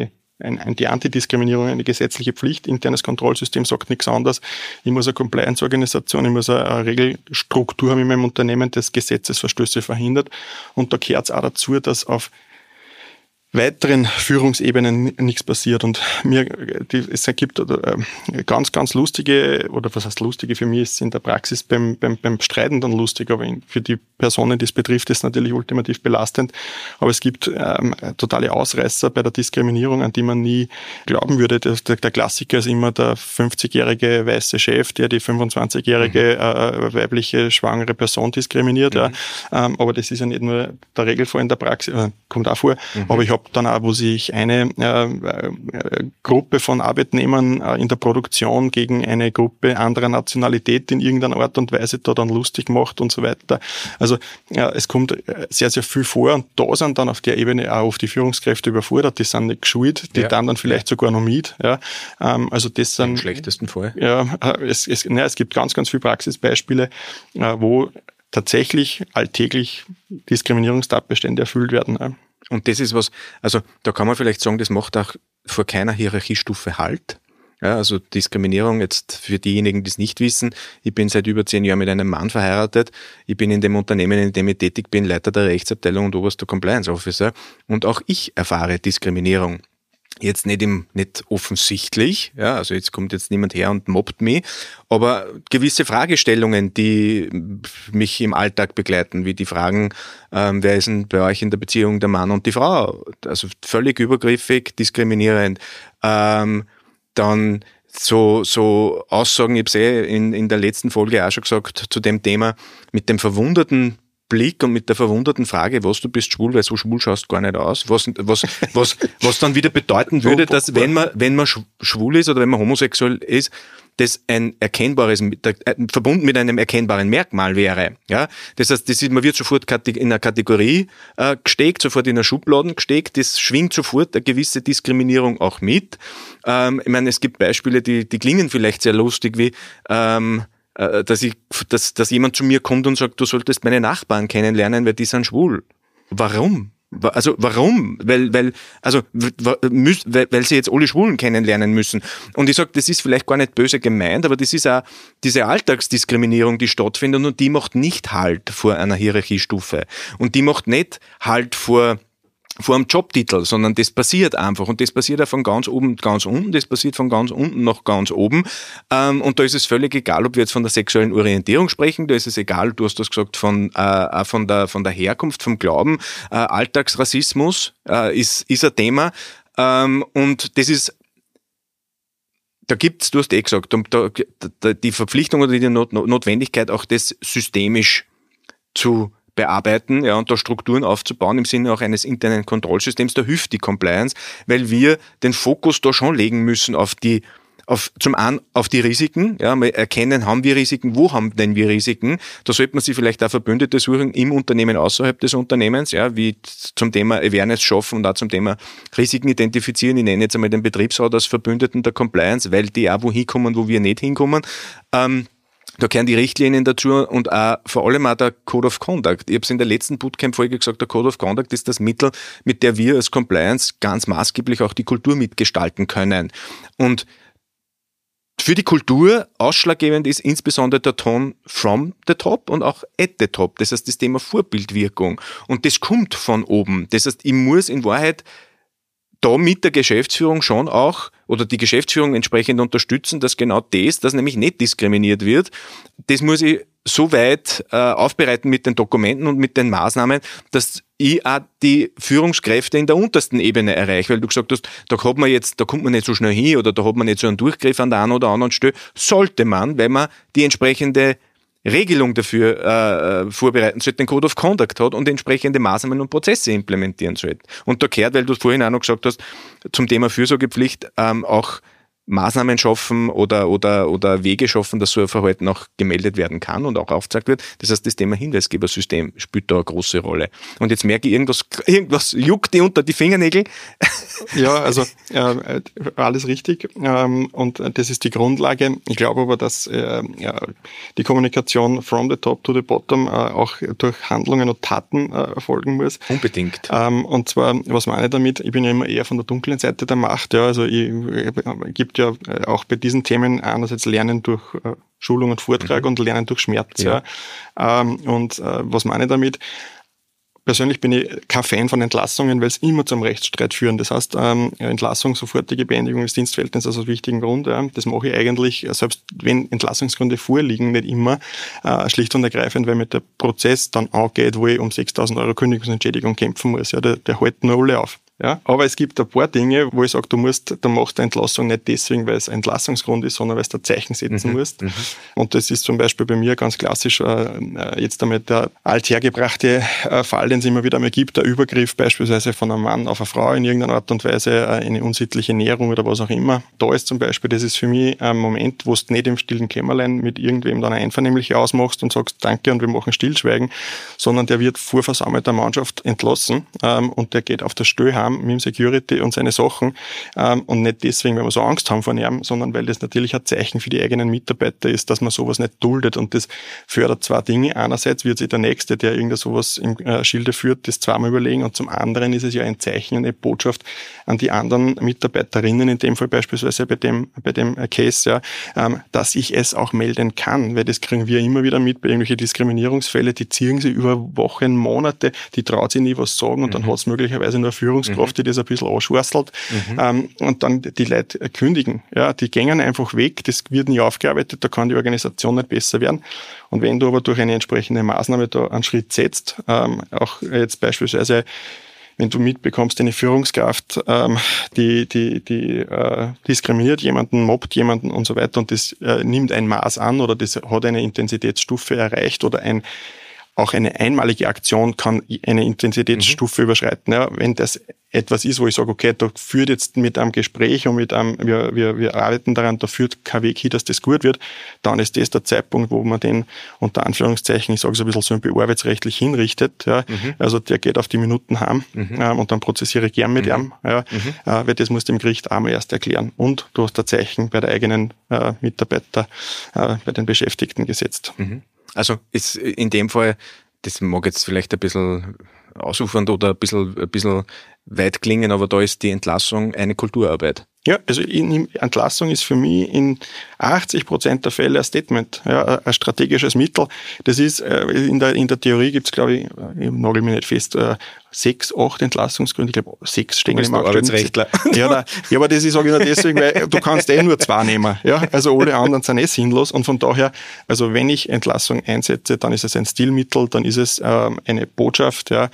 die Antidiskriminierung eine gesetzliche Pflicht. Internes Kontrollsystem sagt nichts anderes. Ich muss eine Compliance-Organisation, ich muss eine Regelstruktur haben in meinem Unternehmen, das Gesetzesverstöße verhindert. Und da gehört es auch dazu, dass auf weiteren Führungsebenen nichts passiert. Und es ergibt ganz, ganz lustige, oder was heißt lustige, für mich ist es in der Praxis beim Streiten dann lustig, aber für die Personen, die es betrifft, ist es natürlich ultimativ belastend. Aber es gibt totale Ausreißer bei der Diskriminierung, an die man nie glauben würde. Der Klassiker ist immer der 50-jährige weiße Chef, der die 25-jährige weibliche schwangere Person diskriminiert. Ja. Aber das ist ja nicht nur der Regelfall in der Praxis, kommt auch vor. Aber ich habe dann auch, wo sich eine Gruppe von Arbeitnehmern in der Produktion gegen eine Gruppe anderer Nationalität in irgendeiner Art und Weise da dann lustig macht und so weiter. Also es kommt sehr, sehr viel vor und da sind dann auf der Ebene auch oft die Führungskräfte überfordert, die sind nicht geschult, die dann vielleicht sogar noch mit. Ja. Also das sind, im schlechtesten Fall. Ja, es gibt ganz, ganz viele Praxisbeispiele, wo tatsächlich alltäglich Diskriminierungstatbestände erfüllt werden. Ja. Und das ist was, also da kann man vielleicht sagen, das macht auch vor keiner Hierarchiestufe Halt. Ja, also Diskriminierung jetzt für diejenigen, die es nicht wissen. Ich bin seit über 10 Jahren mit einem Mann verheiratet. Ich bin in dem Unternehmen, in dem ich tätig bin, Leiter der Rechtsabteilung und oberster Compliance Officer. Und auch ich erfahre Diskriminierung. Jetzt nicht offensichtlich, ja, also jetzt kommt jetzt niemand her und mobbt mich, aber gewisse Fragestellungen, die mich im Alltag begleiten, wie die Fragen, wer ist denn bei euch in der Beziehung der Mann und die Frau? Also völlig übergriffig, diskriminierend. Dann so Aussagen, ich habe es in der letzten Folge auch schon gesagt, zu dem Thema mit dem verwunderten Blick und mit der verwunderten Frage, was, du bist schwul, weil so schwul schaust gar nicht aus, was dann wieder bedeuten würde, dass wenn man schwul ist oder wenn man homosexuell ist, das ein erkennbares, verbunden mit einem erkennbaren Merkmal wäre. Ja? Das heißt, man wird sofort in eine Kategorie gesteckt, sofort in eine Schublade gesteckt, das schwingt sofort eine gewisse Diskriminierung auch mit. Ich meine, es gibt Beispiele, die klingen vielleicht sehr lustig, wie dass jemand zu mir kommt und sagt, du solltest meine Nachbarn kennenlernen, weil die sind schwul. Warum? Also warum? Weil sie jetzt alle Schwulen kennenlernen müssen. Und ich sage, das ist vielleicht gar nicht böse gemeint, aber das ist auch diese Alltagsdiskriminierung, die stattfindet und die macht nicht Halt vor einer Hierarchiestufe. Und die macht nicht Halt vor einem Jobtitel, sondern das passiert einfach. Und das passiert auch von ganz oben ganz unten, das passiert von ganz unten nach ganz oben. Und da ist es völlig egal, ob wir jetzt von der sexuellen Orientierung sprechen, da ist es egal, du hast das gesagt, von der Herkunft, vom Glauben. Alltagsrassismus ist ein Thema. Und das ist, da gibt's, du hast gesagt, die Verpflichtung oder die Notwendigkeit, auch das systemisch zu bearbeiten, ja, und da Strukturen aufzubauen im Sinne auch eines internen Kontrollsystems, da hilft die Compliance, weil wir den Fokus da schon legen müssen auf die Risiken, ja, mal erkennen, haben wir Risiken, wo haben denn wir Risiken? Da sollte man sich vielleicht auch Verbündete suchen im Unternehmen, außerhalb des Unternehmens, ja, wie zum Thema Awareness schaffen und auch zum Thema Risiken identifizieren. Ich nenne jetzt einmal den Betriebsrat als Verbündeten der Compliance, weil die auch wohin kommen, wo wir nicht hinkommen. Da gehören die Richtlinien dazu und auch vor allem auch der Code of Conduct. Ich habe es in der letzten Bootcamp-Folge gesagt, der Code of Conduct ist das Mittel, mit der wir als Compliance ganz maßgeblich auch die Kultur mitgestalten können. Und für die Kultur ausschlaggebend ist insbesondere der Ton from the top und auch at the top. Das heißt, das Thema Vorbildwirkung. Und das kommt von oben. Das heißt, ich muss in Wahrheit da mit der Geschäftsführung schon auch oder die Geschäftsführung entsprechend unterstützen, dass genau dass nämlich nicht diskriminiert wird. Das muss ich so weit aufbereiten mit den Dokumenten und mit den Maßnahmen, dass ich auch die Führungskräfte in der untersten Ebene erreiche, weil du gesagt hast, da kommt man nicht so schnell hin oder da hat man nicht so einen Durchgriff an der einen oder anderen Stelle. Sollte man, weil man die entsprechende Regelung dafür vorbereiten sollte, den Code of Conduct hat und entsprechende Maßnahmen und Prozesse implementieren sollte. Und da gehört, weil du vorhin auch noch gesagt hast, zum Thema Fürsorgepflicht auch Maßnahmen schaffen oder Wege schaffen, dass so ein Verhalten auch gemeldet werden kann und auch aufgezeigt wird. Das heißt, das Thema Hinweisgebersystem spielt da eine große Rolle. Und jetzt merke ich, irgendwas juckt dir unter die Fingernägel. Ja, also alles richtig. Und das ist die Grundlage. Ich glaube aber, dass die Kommunikation from the top to the bottom auch durch Handlungen und Taten erfolgen muss. Unbedingt. Und zwar, was meine ich damit? Ich bin ja immer eher von der dunklen Seite der Macht. Ja, also gibt ja auch bei diesen Themen einerseits Lernen durch Schulung und Vortrag und Lernen durch Schmerz. Ja. Was meine ich damit? Persönlich bin ich kein Fan von Entlassungen, weil es immer zum Rechtsstreit führen. Das heißt, Entlassung, sofortige Beendigung des Dienstverhältnisses aus einem wichtigen Grund. Das mache ich eigentlich, selbst wenn Entlassungsgründe vorliegen, nicht immer, schlicht und ergreifend, weil mir der Prozess dann angeht, wo ich um 6.000 Euro Kündigungsentschädigung kämpfen muss. Ja, der hält nur alle auf. Ja, aber es gibt ein paar Dinge, wo ich sage, du machst eine Entlassung nicht deswegen, weil es ein Entlassungsgrund ist, sondern weil du ein Zeichen setzen musst. Und das ist zum Beispiel bei mir ganz klassisch jetzt damit der althergebrachte Fall, den es immer wieder mal gibt, der Übergriff beispielsweise von einem Mann auf eine Frau in irgendeiner Art und Weise, eine unsittliche Näherung oder was auch immer. Da ist zum Beispiel, das ist für mich ein Moment, wo du nicht im stillen Kämmerlein mit irgendwem dann einvernehmlich ausmachst und sagst Danke und wir machen Stillschweigen, sondern der wird vor versammelter Mannschaft entlassen und der geht auf der Stelle heim mit dem Security und seine Sachen und nicht deswegen, weil wir so Angst haben vor ihm, sondern weil das natürlich ein Zeichen für die eigenen Mitarbeiter ist, dass man sowas nicht duldet und das fördert zwei Dinge. Einerseits wird sich der Nächste, der irgend sowas im Schilde führt, das zweimal überlegen und zum anderen ist es ja ein Zeichen, eine Botschaft an die anderen Mitarbeiterinnen, in dem Fall beispielsweise bei dem Case, ja, dass ich es auch melden kann, weil das kriegen wir immer wieder mit bei irgendwelchen Diskriminierungsfälle, die ziehen sich über Wochen, Monate, die traut sich nie was sagen und dann hat es möglicherweise nur eine Führungskraft, die das ein bisschen anschwurzelt und dann die Leute kündigen. Ja, die gehen einfach weg, das wird nie aufgearbeitet, da kann die Organisation nicht besser werden. Und wenn du aber durch eine entsprechende Maßnahme da einen Schritt setzt, auch jetzt beispielsweise, wenn du mitbekommst, eine Führungskraft, die diskriminiert jemanden, mobbt jemanden und so weiter und das nimmt ein Maß an oder das hat eine Intensitätsstufe erreicht oder auch eine einmalige Aktion kann eine Intensitätsstufe überschreiten. Ja, wenn das etwas ist, wo ich sage, okay, da führt jetzt mit einem Gespräch und mit einem, wir arbeiten daran, da führt kein Weg hin, dass das gut wird, dann ist das der Zeitpunkt, wo man den unter Anführungszeichen, ich sage es ein bisschen so arbeitsrechtlich hinrichtet. Ja. Also der geht auf die Minuten heim und dann prozessiere ich gern mit ihm, ja, weil das musst du im Gericht einmal erst erklären. Und du hast ein Zeichen bei der eigenen Mitarbeiter, bei den Beschäftigten gesetzt. Also ist in dem Fall, das mag jetzt vielleicht ein bisschen ausufernd oder ein bisschen weit klingen, aber da ist die Entlassung eine Kulturarbeit. Ja, also Entlassung ist für mich in 80% der Fälle ein Statement, ja, ein strategisches Mittel. Das ist, in der Theorie gibt's, glaube ich nagel mich nicht fest, 6, 8 Entlassungsgründe, ich glaube 6 stehen im Arbeitsrechtler. Ja, aber das sage ich nur deswegen, weil du kannst nur 2 nehmen. Ja, also alle anderen sind sinnlos und von daher, also wenn ich Entlassung einsetze, dann ist es ein Stilmittel, dann ist es eine Botschaft, ja,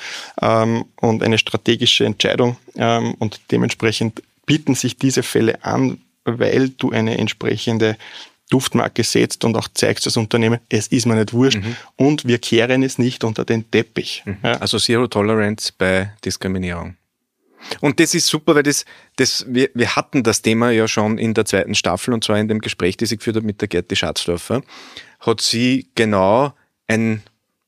und eine strategische Entscheidung und dementsprechend bieten sich diese Fälle an, weil du eine entsprechende Duftmarke setzt und auch zeigst das Unternehmen, es ist mir nicht wurscht und wir kehren es nicht unter den Teppich. Ja. Also Zero Tolerance bei Diskriminierung. Und das ist super, weil wir hatten das Thema ja schon in der 2. Staffel und zwar in dem Gespräch, das ich geführt habe mit der Gerti Schatzdorfer, hat sie genau einen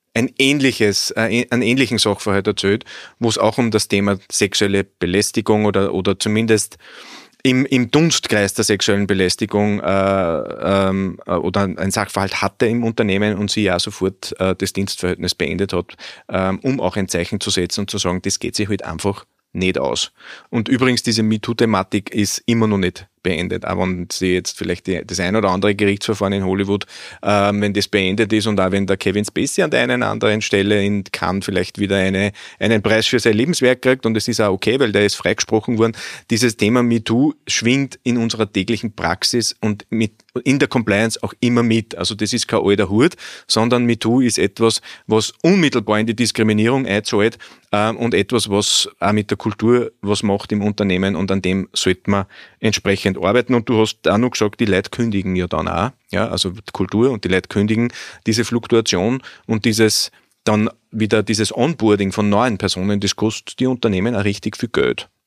ähnlichen Sachverhalt erzählt, wo es auch um das Thema sexuelle Belästigung oder zumindest im Dunstkreis der sexuellen Belästigung oder ein Sachverhalt hatte im Unternehmen und sie ja sofort das Dienstverhältnis beendet hat, um auch ein Zeichen zu setzen und zu sagen, das geht sich halt einfach nicht aus. Und übrigens, diese MeToo-Thematik ist immer noch nicht beendet, auch wenn sie jetzt vielleicht das ein oder andere Gerichtsverfahren in Hollywood, wenn das beendet ist und auch wenn der Kevin Spacey an der einen oder anderen Stelle in Cannes vielleicht wieder einen Preis für sein Lebenswerk kriegt und es ist auch okay, weil der ist freigesprochen worden. Dieses Thema MeToo schwingt in unserer täglichen Praxis und in der Compliance auch immer mit. Also das ist kein alter Hut, sondern MeToo ist etwas, was unmittelbar in die Diskriminierung einzahlt und etwas, was auch mit der Kultur was macht im Unternehmen und an dem sollte man entsprechend arbeiten. Und du hast auch noch gesagt, die Leute kündigen ja dann auch. Ja, also die Kultur und die Leute kündigen diese Fluktuation und dann wieder dieses Onboarding von neuen Personen, das kostet die Unternehmen auch richtig viel Geld.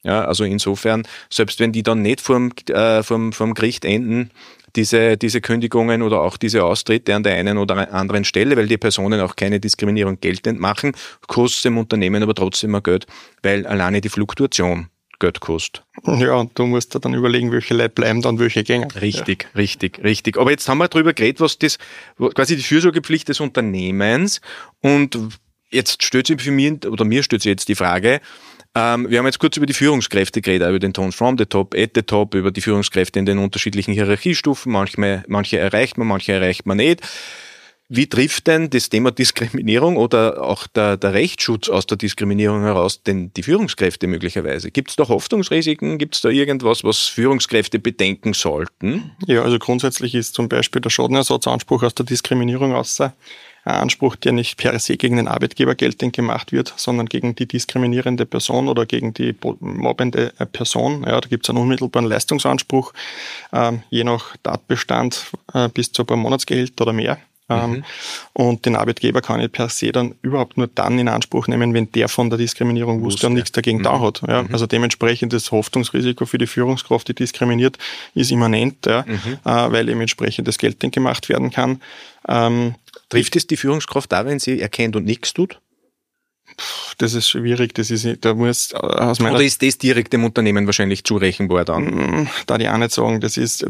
Ja, also insofern, selbst wenn die dann nicht vom Gericht enden, diese Kündigungen oder auch diese Austritte an der einen oder anderen Stelle, weil die Personen auch keine Diskriminierung geltend machen, kostet dem Unternehmen aber trotzdem mehr Geld, weil alleine die Fluktuation Geld kostet. Ja, und du musst dann überlegen, welche Leute bleiben dann, welche gehen. Richtig. Aber jetzt haben wir darüber geredet, quasi die Fürsorgepflicht des Unternehmens, und jetzt stellt sich mir stellt sich jetzt die Frage, wir haben jetzt kurz über die Führungskräfte geredet, über den Tone from the top, at the top, über die Führungskräfte in den unterschiedlichen Hierarchiestufen. Manche erreicht man nicht. Wie trifft denn das Thema Diskriminierung oder auch der Rechtsschutz aus der Diskriminierung heraus denn die Führungskräfte möglicherweise? Gibt es da Haftungsrisiken? Gibt es da irgendwas, was Führungskräfte bedenken sollten? Ja, also grundsätzlich ist zum Beispiel der Schadenersatzanspruch aus der Diskriminierung ein Anspruch, der nicht per se gegen den Arbeitgeber geltend gemacht wird, sondern gegen die diskriminierende Person oder gegen die mobbende Person. Ja, da gibt es einen unmittelbaren Leistungsanspruch, je nach Tatbestand bis zu ein paar Monatsgehälter oder mehr. Und den Arbeitgeber kann ich per se dann überhaupt nur dann in Anspruch nehmen, wenn der von der Diskriminierung wusste und nichts dagegen da hat. Ja, also dementsprechend das Haftungsrisiko für die Führungskraft, die diskriminiert, ist immanent, weil eben entsprechendes geltend gemacht werden kann. Trifft es die Führungskraft da, wenn sie erkennt und nichts tut? Das ist schwierig, da muss aus meiner... Oder ist das direkt dem Unternehmen wahrscheinlich zurechenbar dann? Da die auch nicht sagen, das ist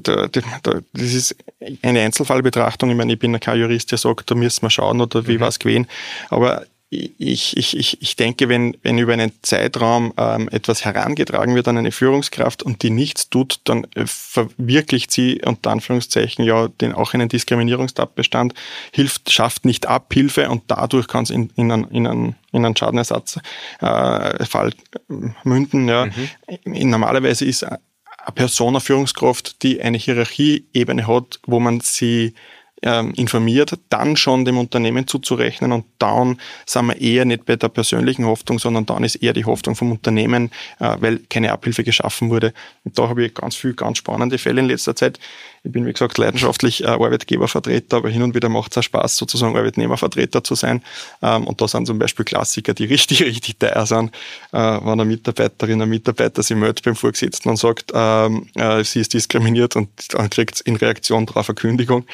eine Einzelfallbetrachtung. Ich meine, ich bin kein Jurist, der sagt, da müssen wir schauen oder wie was gewesen. Aber ich denke, wenn über einen Zeitraum etwas herangetragen wird an eine Führungskraft und die nichts tut, dann verwirklicht sie unter Anführungszeichen ja auch einen Diskriminierungstatbestand, schafft nicht Abhilfe, und dadurch kann es in einen Schadenersatzfall münden. Ja. Normalerweise ist eine Person, eine Führungskraft, die eine Hierarchieebene hat, wo man sie informiert, dann schon dem Unternehmen zuzurechnen, und dann sind wir eher nicht bei der persönlichen Haftung, sondern dann ist eher die Haftung vom Unternehmen, weil keine Abhilfe geschaffen wurde. Und da habe ich ganz spannende Fälle in letzter Zeit. Ich bin, wie gesagt, leidenschaftlich Arbeitgebervertreter, aber hin und wieder macht es auch Spaß, sozusagen Arbeitnehmervertreter zu sein. Und da sind zum Beispiel Klassiker, die richtig, richtig teuer sind, wenn eine Mitarbeiterin, ein Mitarbeiter sich meldet beim Vorgesetzten und sagt, sie ist diskriminiert, und dann kriegt es in Reaktion darauf eine Kündigung.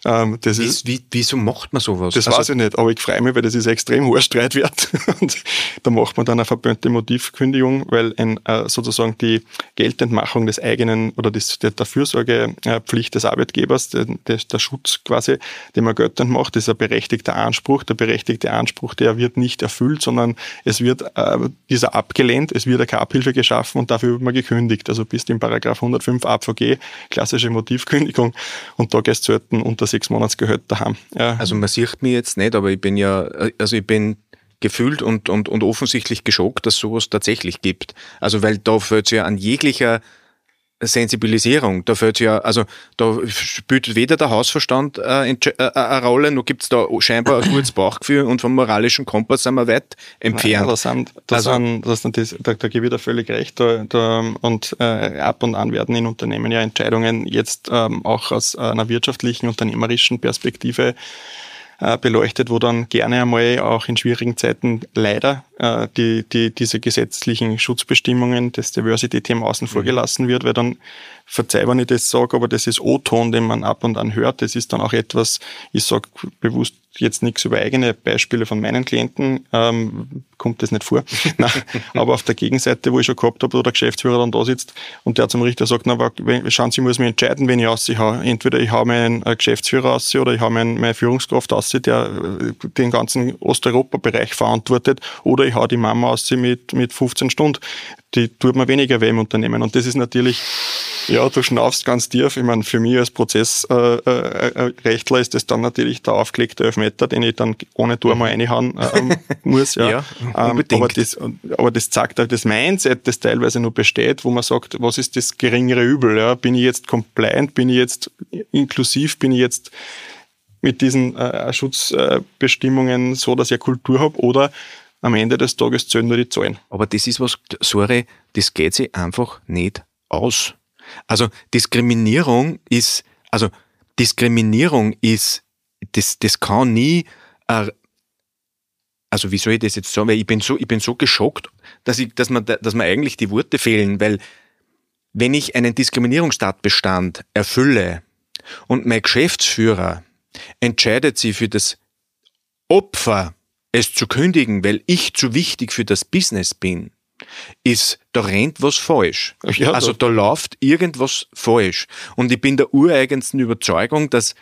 Wieso macht man sowas? Das weiß ich nicht, aber ich freue mich, weil das ist extrem hoher Streitwert. Und da macht man dann eine verböhnte Motivkündigung, weil sozusagen die Geltendmachung des eigenen oder der Fürsorgepflicht des Arbeitgebers, der Schutz quasi, den man geltend macht, ist ein berechtigter Anspruch. Der berechtigte Anspruch, der wird nicht erfüllt, sondern es wird dieser abgelehnt, es wird keine Abhilfe geschaffen, und dafür wird man gekündigt. Also bist im Paragraph 105 AVG, klassische Motivkündigung, und da gehst du selten unter 6 Monatsgehälter haben. Ja. Also man sieht mich jetzt nicht, aber ich bin gefühlt und offensichtlich geschockt, dass sowas tatsächlich gibt. Also weil da fällt es ja an jeglicher Sensibilisierung, da spielt weder der Hausverstand eine Rolle, noch gibt es da scheinbar ein gutes Bauchgefühl, und vom moralischen Kompass sind wir weit entfernt. Da gebe ich dir völlig recht. Und ab und an werden in Unternehmen ja Entscheidungen jetzt auch aus einer wirtschaftlichen, unternehmerischen Perspektive beleuchtet, wo dann gerne einmal auch in schwierigen Zeiten leider diese gesetzlichen Schutzbestimmungen, das Diversity-Thema außen vor gelassen wird, weil dann, verzeih, wenn ich das sage, aber das ist O-Ton, den man ab und an hört. Das ist dann auch etwas, ich sage bewusst jetzt nichts über eigene Beispiele von meinen Klienten, kommt das nicht vor. Nein, aber auf der Gegenseite, wo ich schon gehabt habe, wo der Geschäftsführer dann da sitzt und der zum Richter sagt, schauen Sie, ich muss mich entscheiden, wenn ich habe. Entweder ich habe meinen Geschäftsführer aus oder ich habe meine Führungskraft aus, der den ganzen Osteuropa-Bereich verantwortet, oder ich habe die Mama aus mit 15 Stunden. Die tut mir weniger weh im Unternehmen. Und das ist natürlich, ja, du schnaufst ganz tief. Ich meine, für mich als Prozessrechtler ist das dann natürlich der aufgelegte Elfmeter, den ich dann ohne Tor mal reinhauen muss. Ja, unbedingt. Aber das zeigt halt das Mindset, das teilweise noch besteht, wo man sagt, was ist das geringere Übel? Ja? Bin ich jetzt compliant? Bin ich jetzt inklusiv? Bin ich jetzt mit diesen Schutzbestimmungen so, dass ich eine Kultur habe? Oder am Ende des Tages zählen nur die Zahlen. Aber das ist was, sorry, das geht sich einfach nicht aus. Also Diskriminierung ist, das kann nie also wie soll ich das jetzt sagen, weil ich bin so geschockt, dass mir eigentlich die Worte fehlen, weil wenn ich einen Diskriminierungstatbestand erfülle und mein Geschäftsführer entscheidet sich für das Opfer, es zu kündigen, weil ich zu wichtig für das Business bin, da rennt was falsch. Ja, also da läuft irgendwas falsch. Und ich bin der ureigensten Überzeugung, dass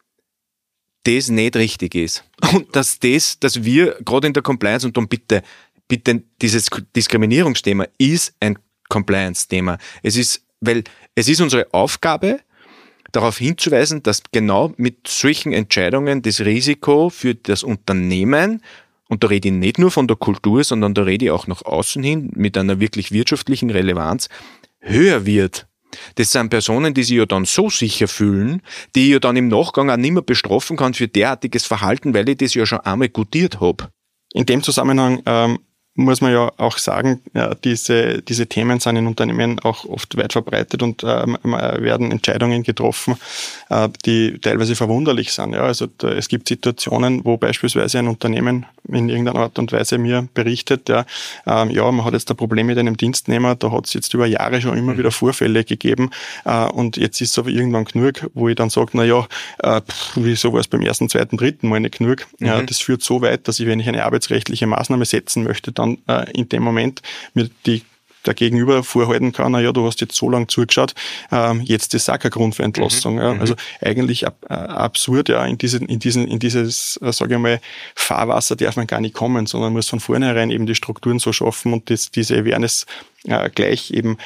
das nicht richtig ist. Und dass wir gerade in der Compliance, und dann bitte, dieses Diskriminierungsthema ist ein Compliance-Thema. Es ist unsere Aufgabe, darauf hinzuweisen, dass genau mit solchen Entscheidungen das Risiko für das Unternehmen, und da rede ich nicht nur von der Kultur, sondern da rede ich auch nach außen hin mit einer wirklich wirtschaftlichen Relevanz, höher wird. Das sind Personen, die sich ja dann so sicher fühlen, die ich ja dann im Nachgang auch nicht mehr bestrafen kann für derartiges Verhalten, weil ich das ja schon einmal gutiert habe. In dem Zusammenhang muss man ja auch sagen, diese Themen sind in Unternehmen auch oft weit verbreitet und werden Entscheidungen getroffen, die teilweise verwunderlich sind. Ja, also es gibt Situationen, wo beispielsweise ein Unternehmen in irgendeiner Art und Weise mir berichtet, man hat jetzt ein Problem mit einem Dienstnehmer, da hat es jetzt über Jahre schon immer wieder Vorfälle gegeben und jetzt ist es aber irgendwann genug, wo ich dann sage, wieso war es beim ersten, zweiten, dritten Mal nicht genug? Ja, das führt so weit, dass wenn ich eine arbeitsrechtliche Maßnahme setzen möchte, dann in dem Moment mir der Gegenüber vorhalten kann, du hast jetzt so lange zugeschaut, jetzt ist auch kein Grund für Entlassung. Ja. Also eigentlich absurd, in dieses, sage ich mal, Fahrwasser darf man gar nicht kommen, sondern muss von vornherein eben die Strukturen so schaffen und diese Awareness gleich eben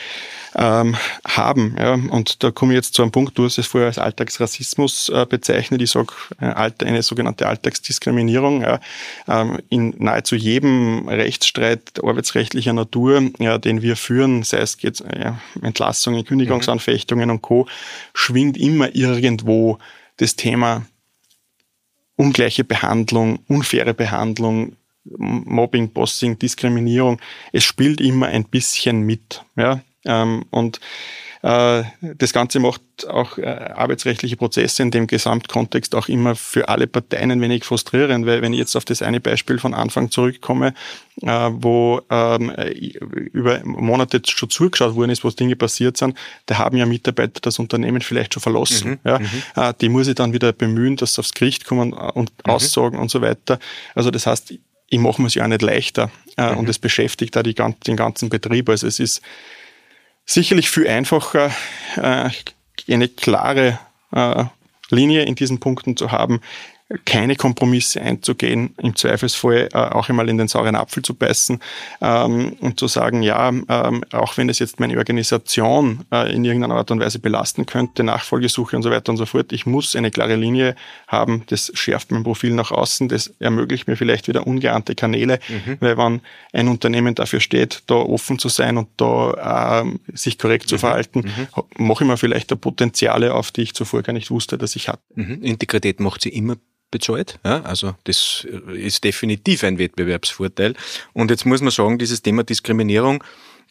haben. Ja. Und da komme ich jetzt zu einem Punkt, du hast es vorher als Alltagsrassismus bezeichnet. Ich sage eine sogenannte Alltagsdiskriminierung. Ja. In nahezu jedem Rechtsstreit arbeitsrechtlicher Natur, den wir führen, sei es jetzt Entlassungen, Kündigungsanfechtungen und Co., schwingt immer irgendwo das Thema ungleiche Behandlung, unfaire Behandlung, Mobbing, Bossing, Diskriminierung. Es spielt immer ein bisschen mit. Ja? Und das Ganze macht auch arbeitsrechtliche Prozesse in dem Gesamtkontext auch immer für alle Parteien ein wenig frustrierend, weil wenn ich jetzt auf das eine Beispiel von Anfang zurückkomme, wo über Monate schon zugeschaut worden ist, wo Dinge passiert sind, da haben ja Mitarbeiter das Unternehmen vielleicht schon verlassen. Die muss ich dann wieder bemühen, dass sie aufs Gericht kommen und aussagen und so weiter. Also das heißt, ich mache mir es ja auch nicht leichter und es beschäftigt da den ganzen Betrieb. Also es ist sicherlich viel einfacher, eine klare Linie in diesen Punkten zu haben, keine Kompromisse einzugehen, im Zweifelsfall auch einmal in den sauren Apfel zu beißen und zu sagen, auch wenn es jetzt meine Organisation in irgendeiner Art und Weise belasten könnte, Nachfolgesuche und so weiter und so fort, ich muss eine klare Linie haben, das schärft mein Profil nach außen, das ermöglicht mir vielleicht wieder ungeahnte Kanäle, weil wenn ein Unternehmen dafür steht, da offen zu sein und da sich korrekt zu verhalten, mache ich mir vielleicht da Potenziale auf, die ich zuvor gar nicht wusste, dass ich hatte. Integrität macht sie immer bezahlt. Ja, also das ist definitiv ein Wettbewerbsvorteil. Und jetzt muss man sagen, dieses Thema Diskriminierung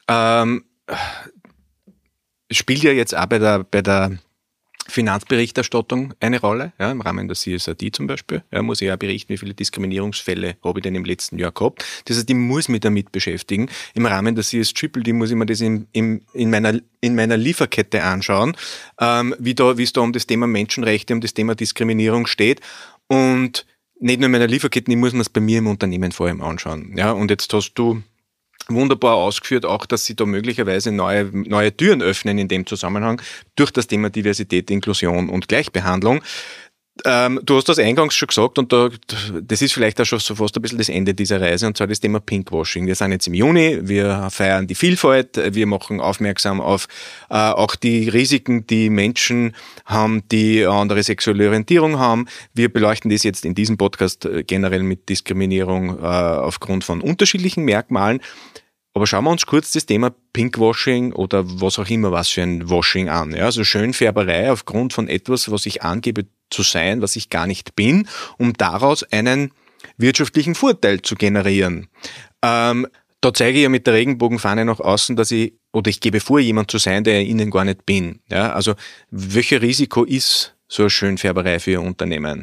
spielt ja jetzt auch bei der Finanzberichterstattung eine Rolle, ja, im Rahmen der CSRD zum Beispiel. Ja, muss ich ja berichten, wie viele Diskriminierungsfälle habe ich denn im letzten Jahr gehabt. Das heißt, ich muss mich damit beschäftigen. Im Rahmen der CSDDD muss ich mir das in meiner Lieferkette anschauen, wie es da um das Thema Menschenrechte, um das Thema Diskriminierung steht. Und nicht nur in meiner Lieferkette, ich muss mir es bei mir im Unternehmen vor allem anschauen. Ja, und jetzt hast du wunderbar ausgeführt, auch, dass sie da möglicherweise neue Türen öffnen in dem Zusammenhang durch das Thema Diversität, Inklusion und Gleichbehandlung. Du hast das eingangs schon gesagt und das ist vielleicht auch schon so fast ein bisschen das Ende dieser Reise, und zwar das Thema Pinkwashing. Wir sind jetzt im Juni, wir feiern die Vielfalt, wir machen aufmerksam auf auch die Risiken, die Menschen haben, die eine andere sexuelle Orientierung haben. Wir beleuchten das jetzt in diesem Podcast generell mit Diskriminierung aufgrund von unterschiedlichen Merkmalen. Aber schauen wir uns kurz das Thema Pinkwashing oder was auch immer, was für ein Washing an. Ja, also Schönfärberei aufgrund von etwas, was ich angebe zu sein, was ich gar nicht bin, um daraus einen wirtschaftlichen Vorteil zu generieren. Da zeige ich ja mit der Regenbogenfahne nach außen, dass ich gebe vor, jemand zu sein, der ich innen gar nicht bin. Ja, also welches Risiko ist so eine Schönfärberei für Ihr Unternehmen?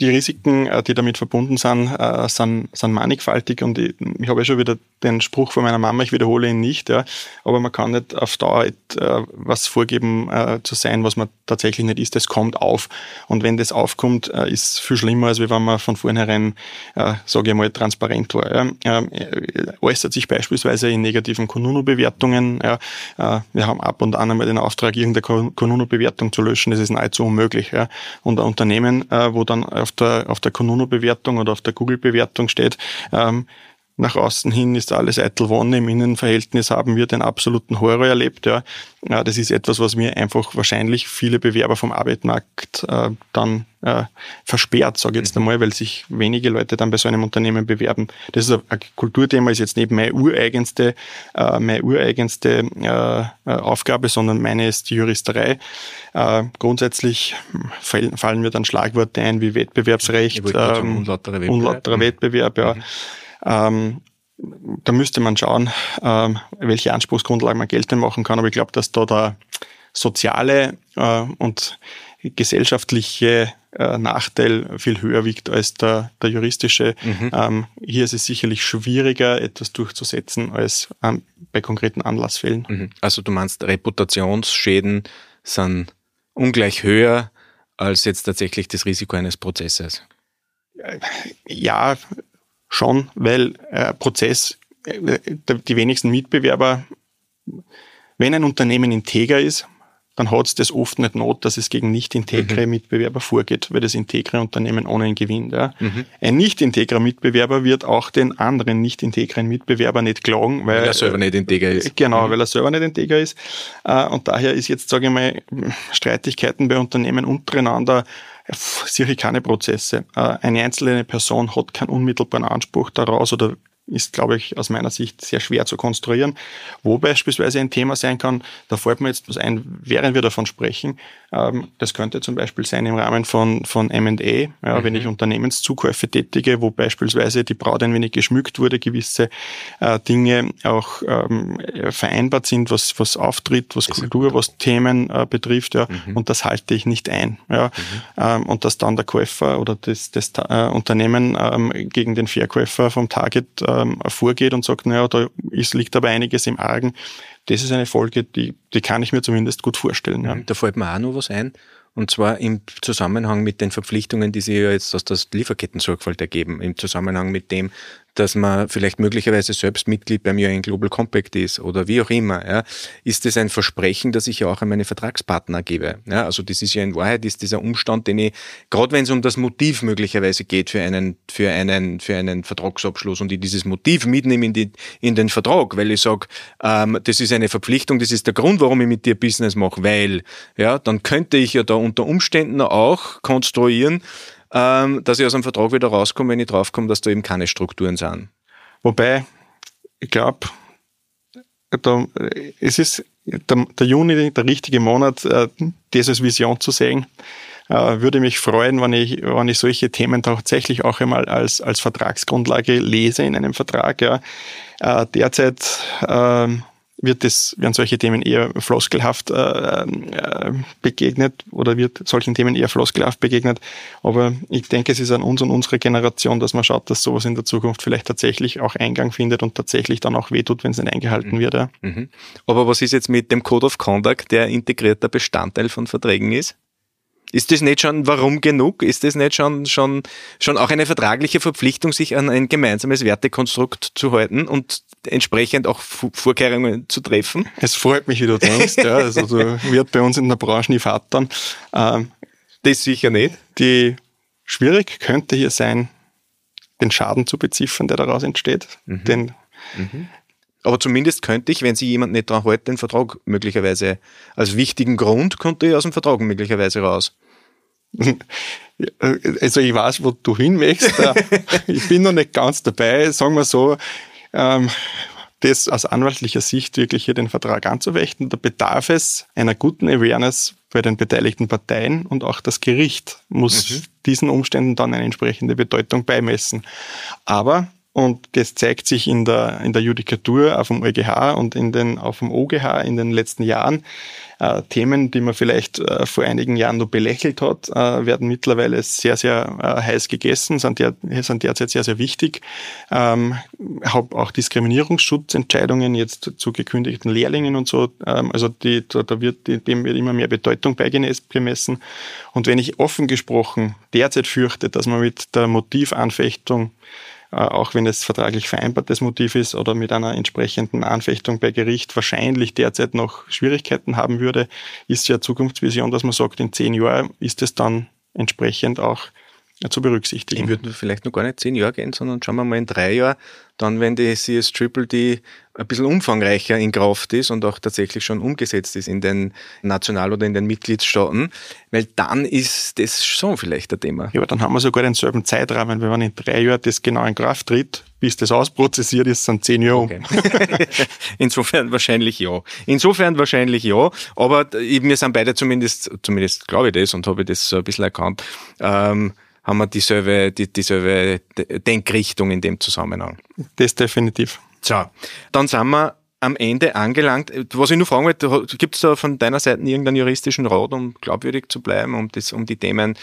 die Risiken, die damit verbunden sind mannigfaltig, und ich habe ja schon wieder den Spruch von meiner Mama, ich wiederhole ihn nicht, ja, aber man kann nicht auf Dauer was vorgeben zu sein, was man tatsächlich nicht ist. Das kommt auf, und wenn das aufkommt, ist viel schlimmer, als wenn man von vornherein, sage ich mal, transparent war. Ja. Äußert sich beispielsweise in negativen Kununu-Bewertungen. Ja. Wir haben ab und an einmal den Auftrag, irgendeine Kununu-Bewertung zu löschen. Das ist nahezu unmöglich. Ja. Und ein Unternehmen, wo dann auf der Kununu-Bewertung oder auf der Google-Bewertung steht, nach außen hin ist alles eitel Wonne, im Innenverhältnis haben wir den absoluten Horror erlebt. Ja. Das ist etwas, was mir einfach wahrscheinlich viele Bewerber vom Arbeitsmarkt dann versperrt, sage ich jetzt einmal, weil sich wenige Leute dann bei so einem Unternehmen bewerben. Das ist ein Kulturthema, ist jetzt nicht meine ureigenste Aufgabe, sondern meine ist die Juristerei. Grundsätzlich fallen mir dann Schlagworte ein wie Wettbewerbsrecht, unlauterer Wettbewerb, ja. Da müsste man schauen, welche Anspruchsgrundlagen man geltend machen kann. Aber ich glaube, dass da der soziale und gesellschaftliche Nachteil viel höher wiegt als der juristische. Hier ist es sicherlich schwieriger, etwas durchzusetzen als bei konkreten Anlassfällen. Also du meinst, Reputationsschäden sind ungleich höher als jetzt tatsächlich das Risiko eines Prozesses? Ja, schon, weil Prozess, die wenigsten Mitbewerber, wenn ein Unternehmen integer ist, dann hat es das oft nicht not, dass es gegen nicht integre Mitbewerber vorgeht, weil das integre Unternehmen ohnehin gewinnt. Ja. Ein nicht integrer Mitbewerber wird auch den anderen nicht integren Mitbewerber nicht klagen, weil er selber nicht integer ist. Genau, weil er selber nicht integer ist. Und daher ist jetzt, sage ich mal, Streitigkeiten bei Unternehmen untereinander sicher keine Prozesse. Eine einzelne Person hat keinen unmittelbaren Anspruch daraus oder ist, glaube ich, aus meiner Sicht sehr schwer zu konstruieren. Wo beispielsweise ein Thema sein kann, da fällt mir jetzt was ein, während wir davon sprechen, das könnte zum Beispiel sein im Rahmen von M&A, ja, wenn ich Unternehmenszukäufe tätige, wo beispielsweise die Braut ein wenig geschmückt wurde, gewisse Dinge auch vereinbart sind, was Auftritt, was Kultur, was Themen betrifft, ja, und das halte ich nicht ein. Ja, und dass dann der Käufer oder das Unternehmen gegen den Verkäufer vom Target vorgeht und sagt, naja, liegt aber einiges im Argen. Das ist eine Folge, die kann ich mir zumindest gut vorstellen. Ja. Da fällt mir auch noch was ein. Und zwar im Zusammenhang mit den Verpflichtungen, die sich ja jetzt aus der Lieferketten-Sorgfalt ergeben, im Zusammenhang mit dem, dass man vielleicht möglicherweise selbst Mitglied beim UN Global Compact ist oder wie auch immer, ja, ist das ein Versprechen, das ich ja auch an meine Vertragspartner gebe. Ja, also das ist ja in Wahrheit ist dieser Umstand, den ich, gerade wenn es um das Motiv möglicherweise geht für einen Vertragsabschluss und ich dieses Motiv mitnehme in den Vertrag, weil ich sage, das ist eine Verpflichtung, das ist der Grund, warum ich mit dir Business mache, weil, ja, dann könnte ich ja da unter Umständen auch konstruieren, dass ich aus dem Vertrag wieder rauskomme, wenn ich draufkomme, dass da eben keine Strukturen sind. Wobei, ich glaube, es ist der Juni der richtige Monat, das als Vision zu sehen. Würde mich freuen, wenn ich solche Themen tatsächlich auch einmal als Vertragsgrundlage lese in einem Vertrag. Ja. Derzeit werden solche Themen eher floskelhaft begegnet oder wird solchen Themen eher floskelhaft begegnet. Aber ich denke, es ist an uns und unserer Generation, dass man schaut, dass sowas in der Zukunft vielleicht tatsächlich auch Eingang findet und tatsächlich dann auch wehtut, wenn es nicht eingehalten wird. Ja. Aber was ist jetzt mit dem Code of Conduct, der integrierter Bestandteil von Verträgen ist? Ist das nicht schon warum genug? Ist das nicht schon auch eine vertragliche Verpflichtung, sich an ein gemeinsames Wertekonstrukt zu halten und entsprechend auch Vorkehrungen zu treffen? Es freut mich, wie du denkst. Ja. Also wird bei uns in der Branche nie vattern. Das sicher nicht. Schwierig könnte hier sein, den Schaden zu beziffern, der daraus entsteht. Aber zumindest könnte ich, wenn sich jemand nicht daran hält, den Vertrag möglicherweise als wichtigen Grund, könnte ich aus dem Vertrag möglicherweise raus. Also ich weiß, wo du hin möchtest. Ich bin noch nicht ganz dabei, sagen wir so, das aus anwaltlicher Sicht wirklich hier den Vertrag anzuwächten. Da bedarf es einer guten Awareness bei den beteiligten Parteien und auch das Gericht muss diesen Umständen dann eine entsprechende Bedeutung beimessen. Aber Und das zeigt sich in der Judikatur auf dem EuGH und auf dem OGH in den letzten Jahren. Themen, die man vielleicht vor einigen Jahren noch belächelt hat, werden mittlerweile sehr, sehr heiß gegessen, sind derzeit sehr, sehr wichtig. Habe auch Diskriminierungsschutzentscheidungen jetzt zu gekündigten Lehrlingen und so. Also dem wird immer mehr Bedeutung beigemessen. Und wenn ich offen gesprochen derzeit fürchte, dass man mit der Motivanfechtung, auch wenn es vertraglich vereinbartes Motiv ist oder mit einer entsprechenden Anfechtung bei Gericht wahrscheinlich derzeit noch Schwierigkeiten haben würde, ist ja Zukunftsvision, dass man sagt, in 10 Jahren ist es dann entsprechend auch zu berücksichtigen. Ich würde vielleicht noch gar nicht 10 Jahre gehen, sondern schauen wir mal in 3 Jahren, dann wenn die CS-Triple-D ein bisschen umfangreicher in Kraft ist und auch tatsächlich schon umgesetzt ist in den National- oder in den Mitgliedstaaten, weil dann ist das schon vielleicht ein Thema. Ja, aber dann haben wir sogar denselben Zeitrahmen, wenn man in 3 Jahren das genau in Kraft tritt, bis das ausprozessiert ist, sind 10 Jahre okay. Insofern wahrscheinlich ja. Aber wir sind beide zumindest glaube ich das und habe ich das so ein bisschen erkannt, haben wir dieselbe Denkrichtung in dem Zusammenhang. Das definitiv. So, dann sind wir am Ende angelangt. Was ich nur fragen wollte, gibt es da von deiner Seite irgendeinen juristischen Rat, um glaubwürdig zu bleiben, um die Themen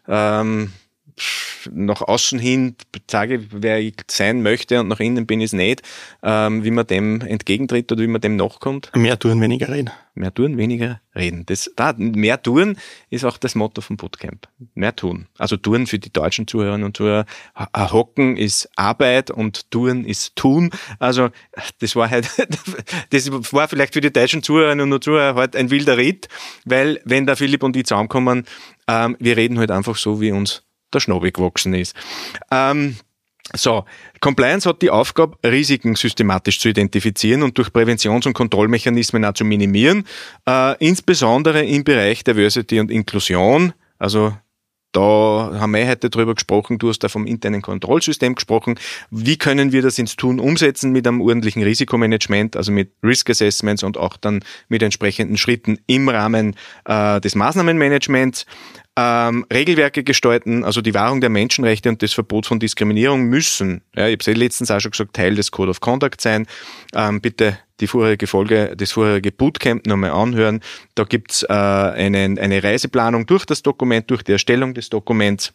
nach außen hin sage, wer ich sein möchte und nach innen bin ich es nicht, wie man dem entgegentritt oder wie man dem nachkommt? Mehr tun, weniger reden. Mehr tun, weniger reden. Mehr tun ist auch das Motto vom Bootcamp. Mehr tun. Also tun für die deutschen Zuhörerinnen und Zuhörer. Hocken ist Arbeit und tun ist tun. Also das war vielleicht für die deutschen Zuhörerinnen und Zuhörer halt ein wilder Ritt, weil wenn der Philipp und ich zusammenkommen, wir reden halt einfach so, wie uns der Schnabel gewachsen ist. Compliance hat die Aufgabe, Risiken systematisch zu identifizieren und durch Präventions- und Kontrollmechanismen auch zu minimieren, insbesondere im Bereich Diversity und Inklusion. Also da haben wir heute drüber gesprochen, du hast da vom internen Kontrollsystem gesprochen. Wie können wir das ins Tun umsetzen mit einem ordentlichen Risikomanagement, also mit Risk Assessments und auch dann mit entsprechenden Schritten im Rahmen des Maßnahmenmanagements. Regelwerke gestalten, also die Wahrung der Menschenrechte und das Verbot von Diskriminierung müssen, ja, ich habe es letztens auch schon gesagt, Teil des Code of Conduct sein. Bitte die vorherige Folge, das vorherige Bootcamp nochmal anhören. Da gibt's eine Reiseplanung durch das Dokument, durch die Erstellung des Dokuments.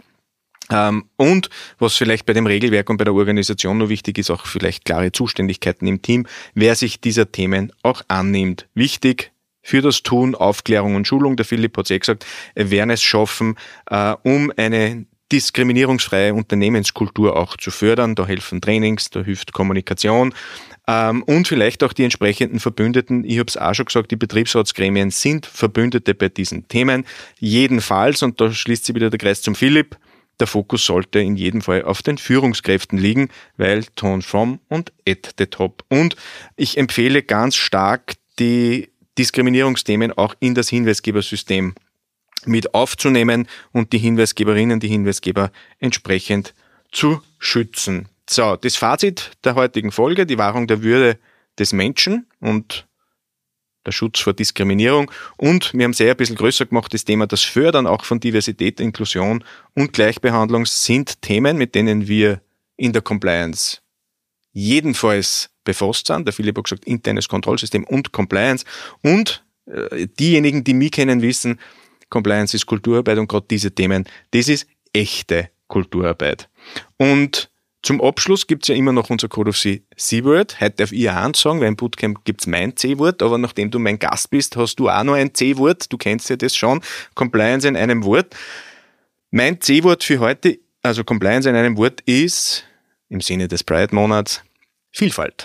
Und was vielleicht bei dem Regelwerk und bei der Organisation noch wichtig ist, auch vielleicht klare Zuständigkeiten im Team, wer sich dieser Themen auch annimmt. Wichtig für das Tun, Aufklärung und Schulung. Der Philipp hat es gesagt, Awareness schaffen, um eine diskriminierungsfreie Unternehmenskultur auch zu fördern. Da helfen Trainings, da hilft Kommunikation und vielleicht auch die entsprechenden Verbündeten. Ich habe es auch schon gesagt, die Betriebsratsgremien sind Verbündete bei diesen Themen. Jedenfalls, und da schließt sich wieder der Kreis zum Philipp, der Fokus sollte in jedem Fall auf den Führungskräften liegen, weil Tone from und at the top. Und ich empfehle ganz stark, die Diskriminierungsthemen auch in das Hinweisgebersystem mit aufzunehmen und die Hinweisgeberinnen, die Hinweisgeber entsprechend zu schützen. So, das Fazit der heutigen Folge, die Wahrung der Würde des Menschen und der Schutz vor Diskriminierung. Und wir haben sehr ein bisschen größer gemacht, das Thema, das Fördern auch von Diversität, Inklusion und Gleichbehandlung sind Themen, mit denen wir in der Compliance jedenfalls befasst sind. Der Philipp hat gesagt, internes Kontrollsystem und Compliance. Und diejenigen, die mich kennen, wissen, Compliance ist Kulturarbeit und gerade diese Themen, das ist echte Kulturarbeit. Und zum Abschluss gibt's ja immer noch unser Code of C-Word. Heute darf ich auch eins sagen, weil im Bootcamp gibt's mein C-Wort, aber nachdem du mein Gast bist, hast du auch noch ein C-Wort. Du kennst ja das schon. Compliance in einem Wort. Mein C-Wort für heute, also Compliance in einem Wort, ist im Sinne des Pride-Monats Vielfalt.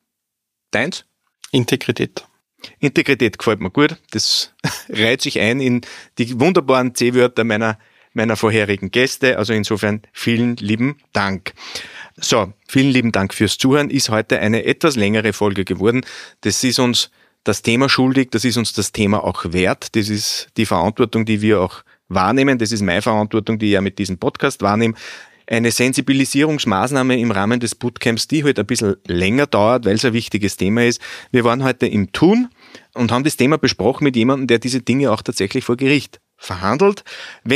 Deins? Integrität. Integrität gefällt mir gut. Das reiht sich ein in die wunderbaren C-Wörter meiner vorherigen Gäste. Also insofern vielen lieben Dank. So, vielen lieben Dank fürs Zuhören. Ist heute eine etwas längere Folge geworden. Das ist uns das Thema schuldig. Das ist uns das Thema auch wert. Das ist die Verantwortung, die wir auch wahrnehmen. Das ist meine Verantwortung, die ich ja mit diesem Podcast wahrnehme. Eine Sensibilisierungsmaßnahme im Rahmen des Bootcamps, die halt ein bisschen länger dauert, weil es ein wichtiges Thema ist. Wir waren heute im Tun und haben das Thema besprochen mit jemandem, der diese Dinge auch tatsächlich vor Gericht verhandelt. Wenn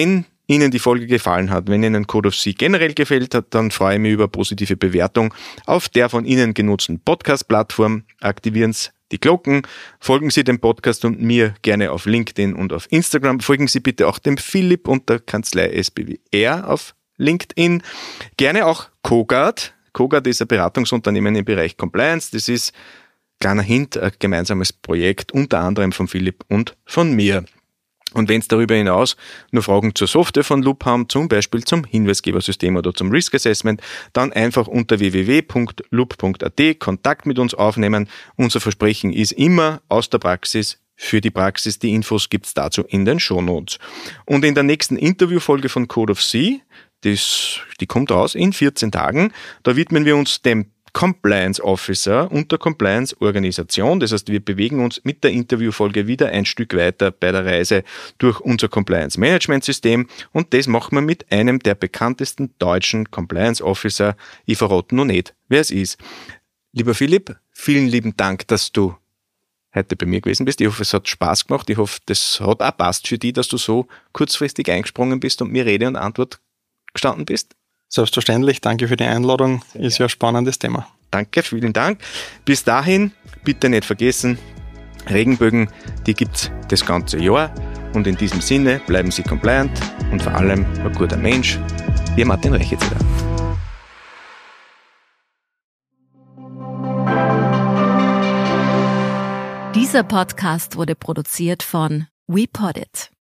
Ihnen die Folge gefallen hat, wenn Ihnen Code of C generell gefällt hat, dann freue ich mich über positive Bewertung auf der von Ihnen genutzten Podcast-Plattform. Aktivieren Sie die Glocken, folgen Sie dem Podcast und mir gerne auf LinkedIn und auf Instagram. Folgen Sie bitte auch dem Philipp und der Kanzlei SBWR auf LinkedIn. Gerne auch Kogart. Kogart ist ein Beratungsunternehmen im Bereich Compliance. Das ist, kleiner Hint, ein gemeinsames Projekt, unter anderem von Philipp und von mir. Und wenn Sie darüber hinaus nur Fragen zur Software von Loop haben, zum Beispiel zum Hinweisgebersystem oder zum Risk Assessment, dann einfach unter www.loop.at Kontakt mit uns aufnehmen. Unser Versprechen ist immer aus der Praxis für die Praxis. Die Infos gibt's dazu in den Shownotes. Und in der nächsten Interviewfolge von Code of C, die kommt raus in 14 Tagen, da widmen wir uns dem Compliance Officer und der Compliance Organisation. Das heißt, wir bewegen uns mit der Interviewfolge wieder ein Stück weiter bei der Reise durch unser Compliance Management System und das machen wir mit einem der bekanntesten deutschen Compliance Officer. Ich verrate noch nicht, wer es ist. Lieber Philipp, vielen lieben Dank, dass du heute bei mir gewesen bist. Ich hoffe, es hat Spaß gemacht. Ich hoffe, das hat auch passt für dich, dass du so kurzfristig eingesprungen bist und mir Rede und Antwort gestanden bist. Selbstverständlich, danke für die Einladung. Ist ja ein spannendes Thema. Danke, vielen Dank. Bis dahin, bitte nicht vergessen, Regenbögen, die gibt's das ganze Jahr. Und in diesem Sinne, bleiben Sie compliant und vor allem ein guter Mensch. Ihr Martin Reichitzer. Dieser Podcast wurde produziert von WePoddit.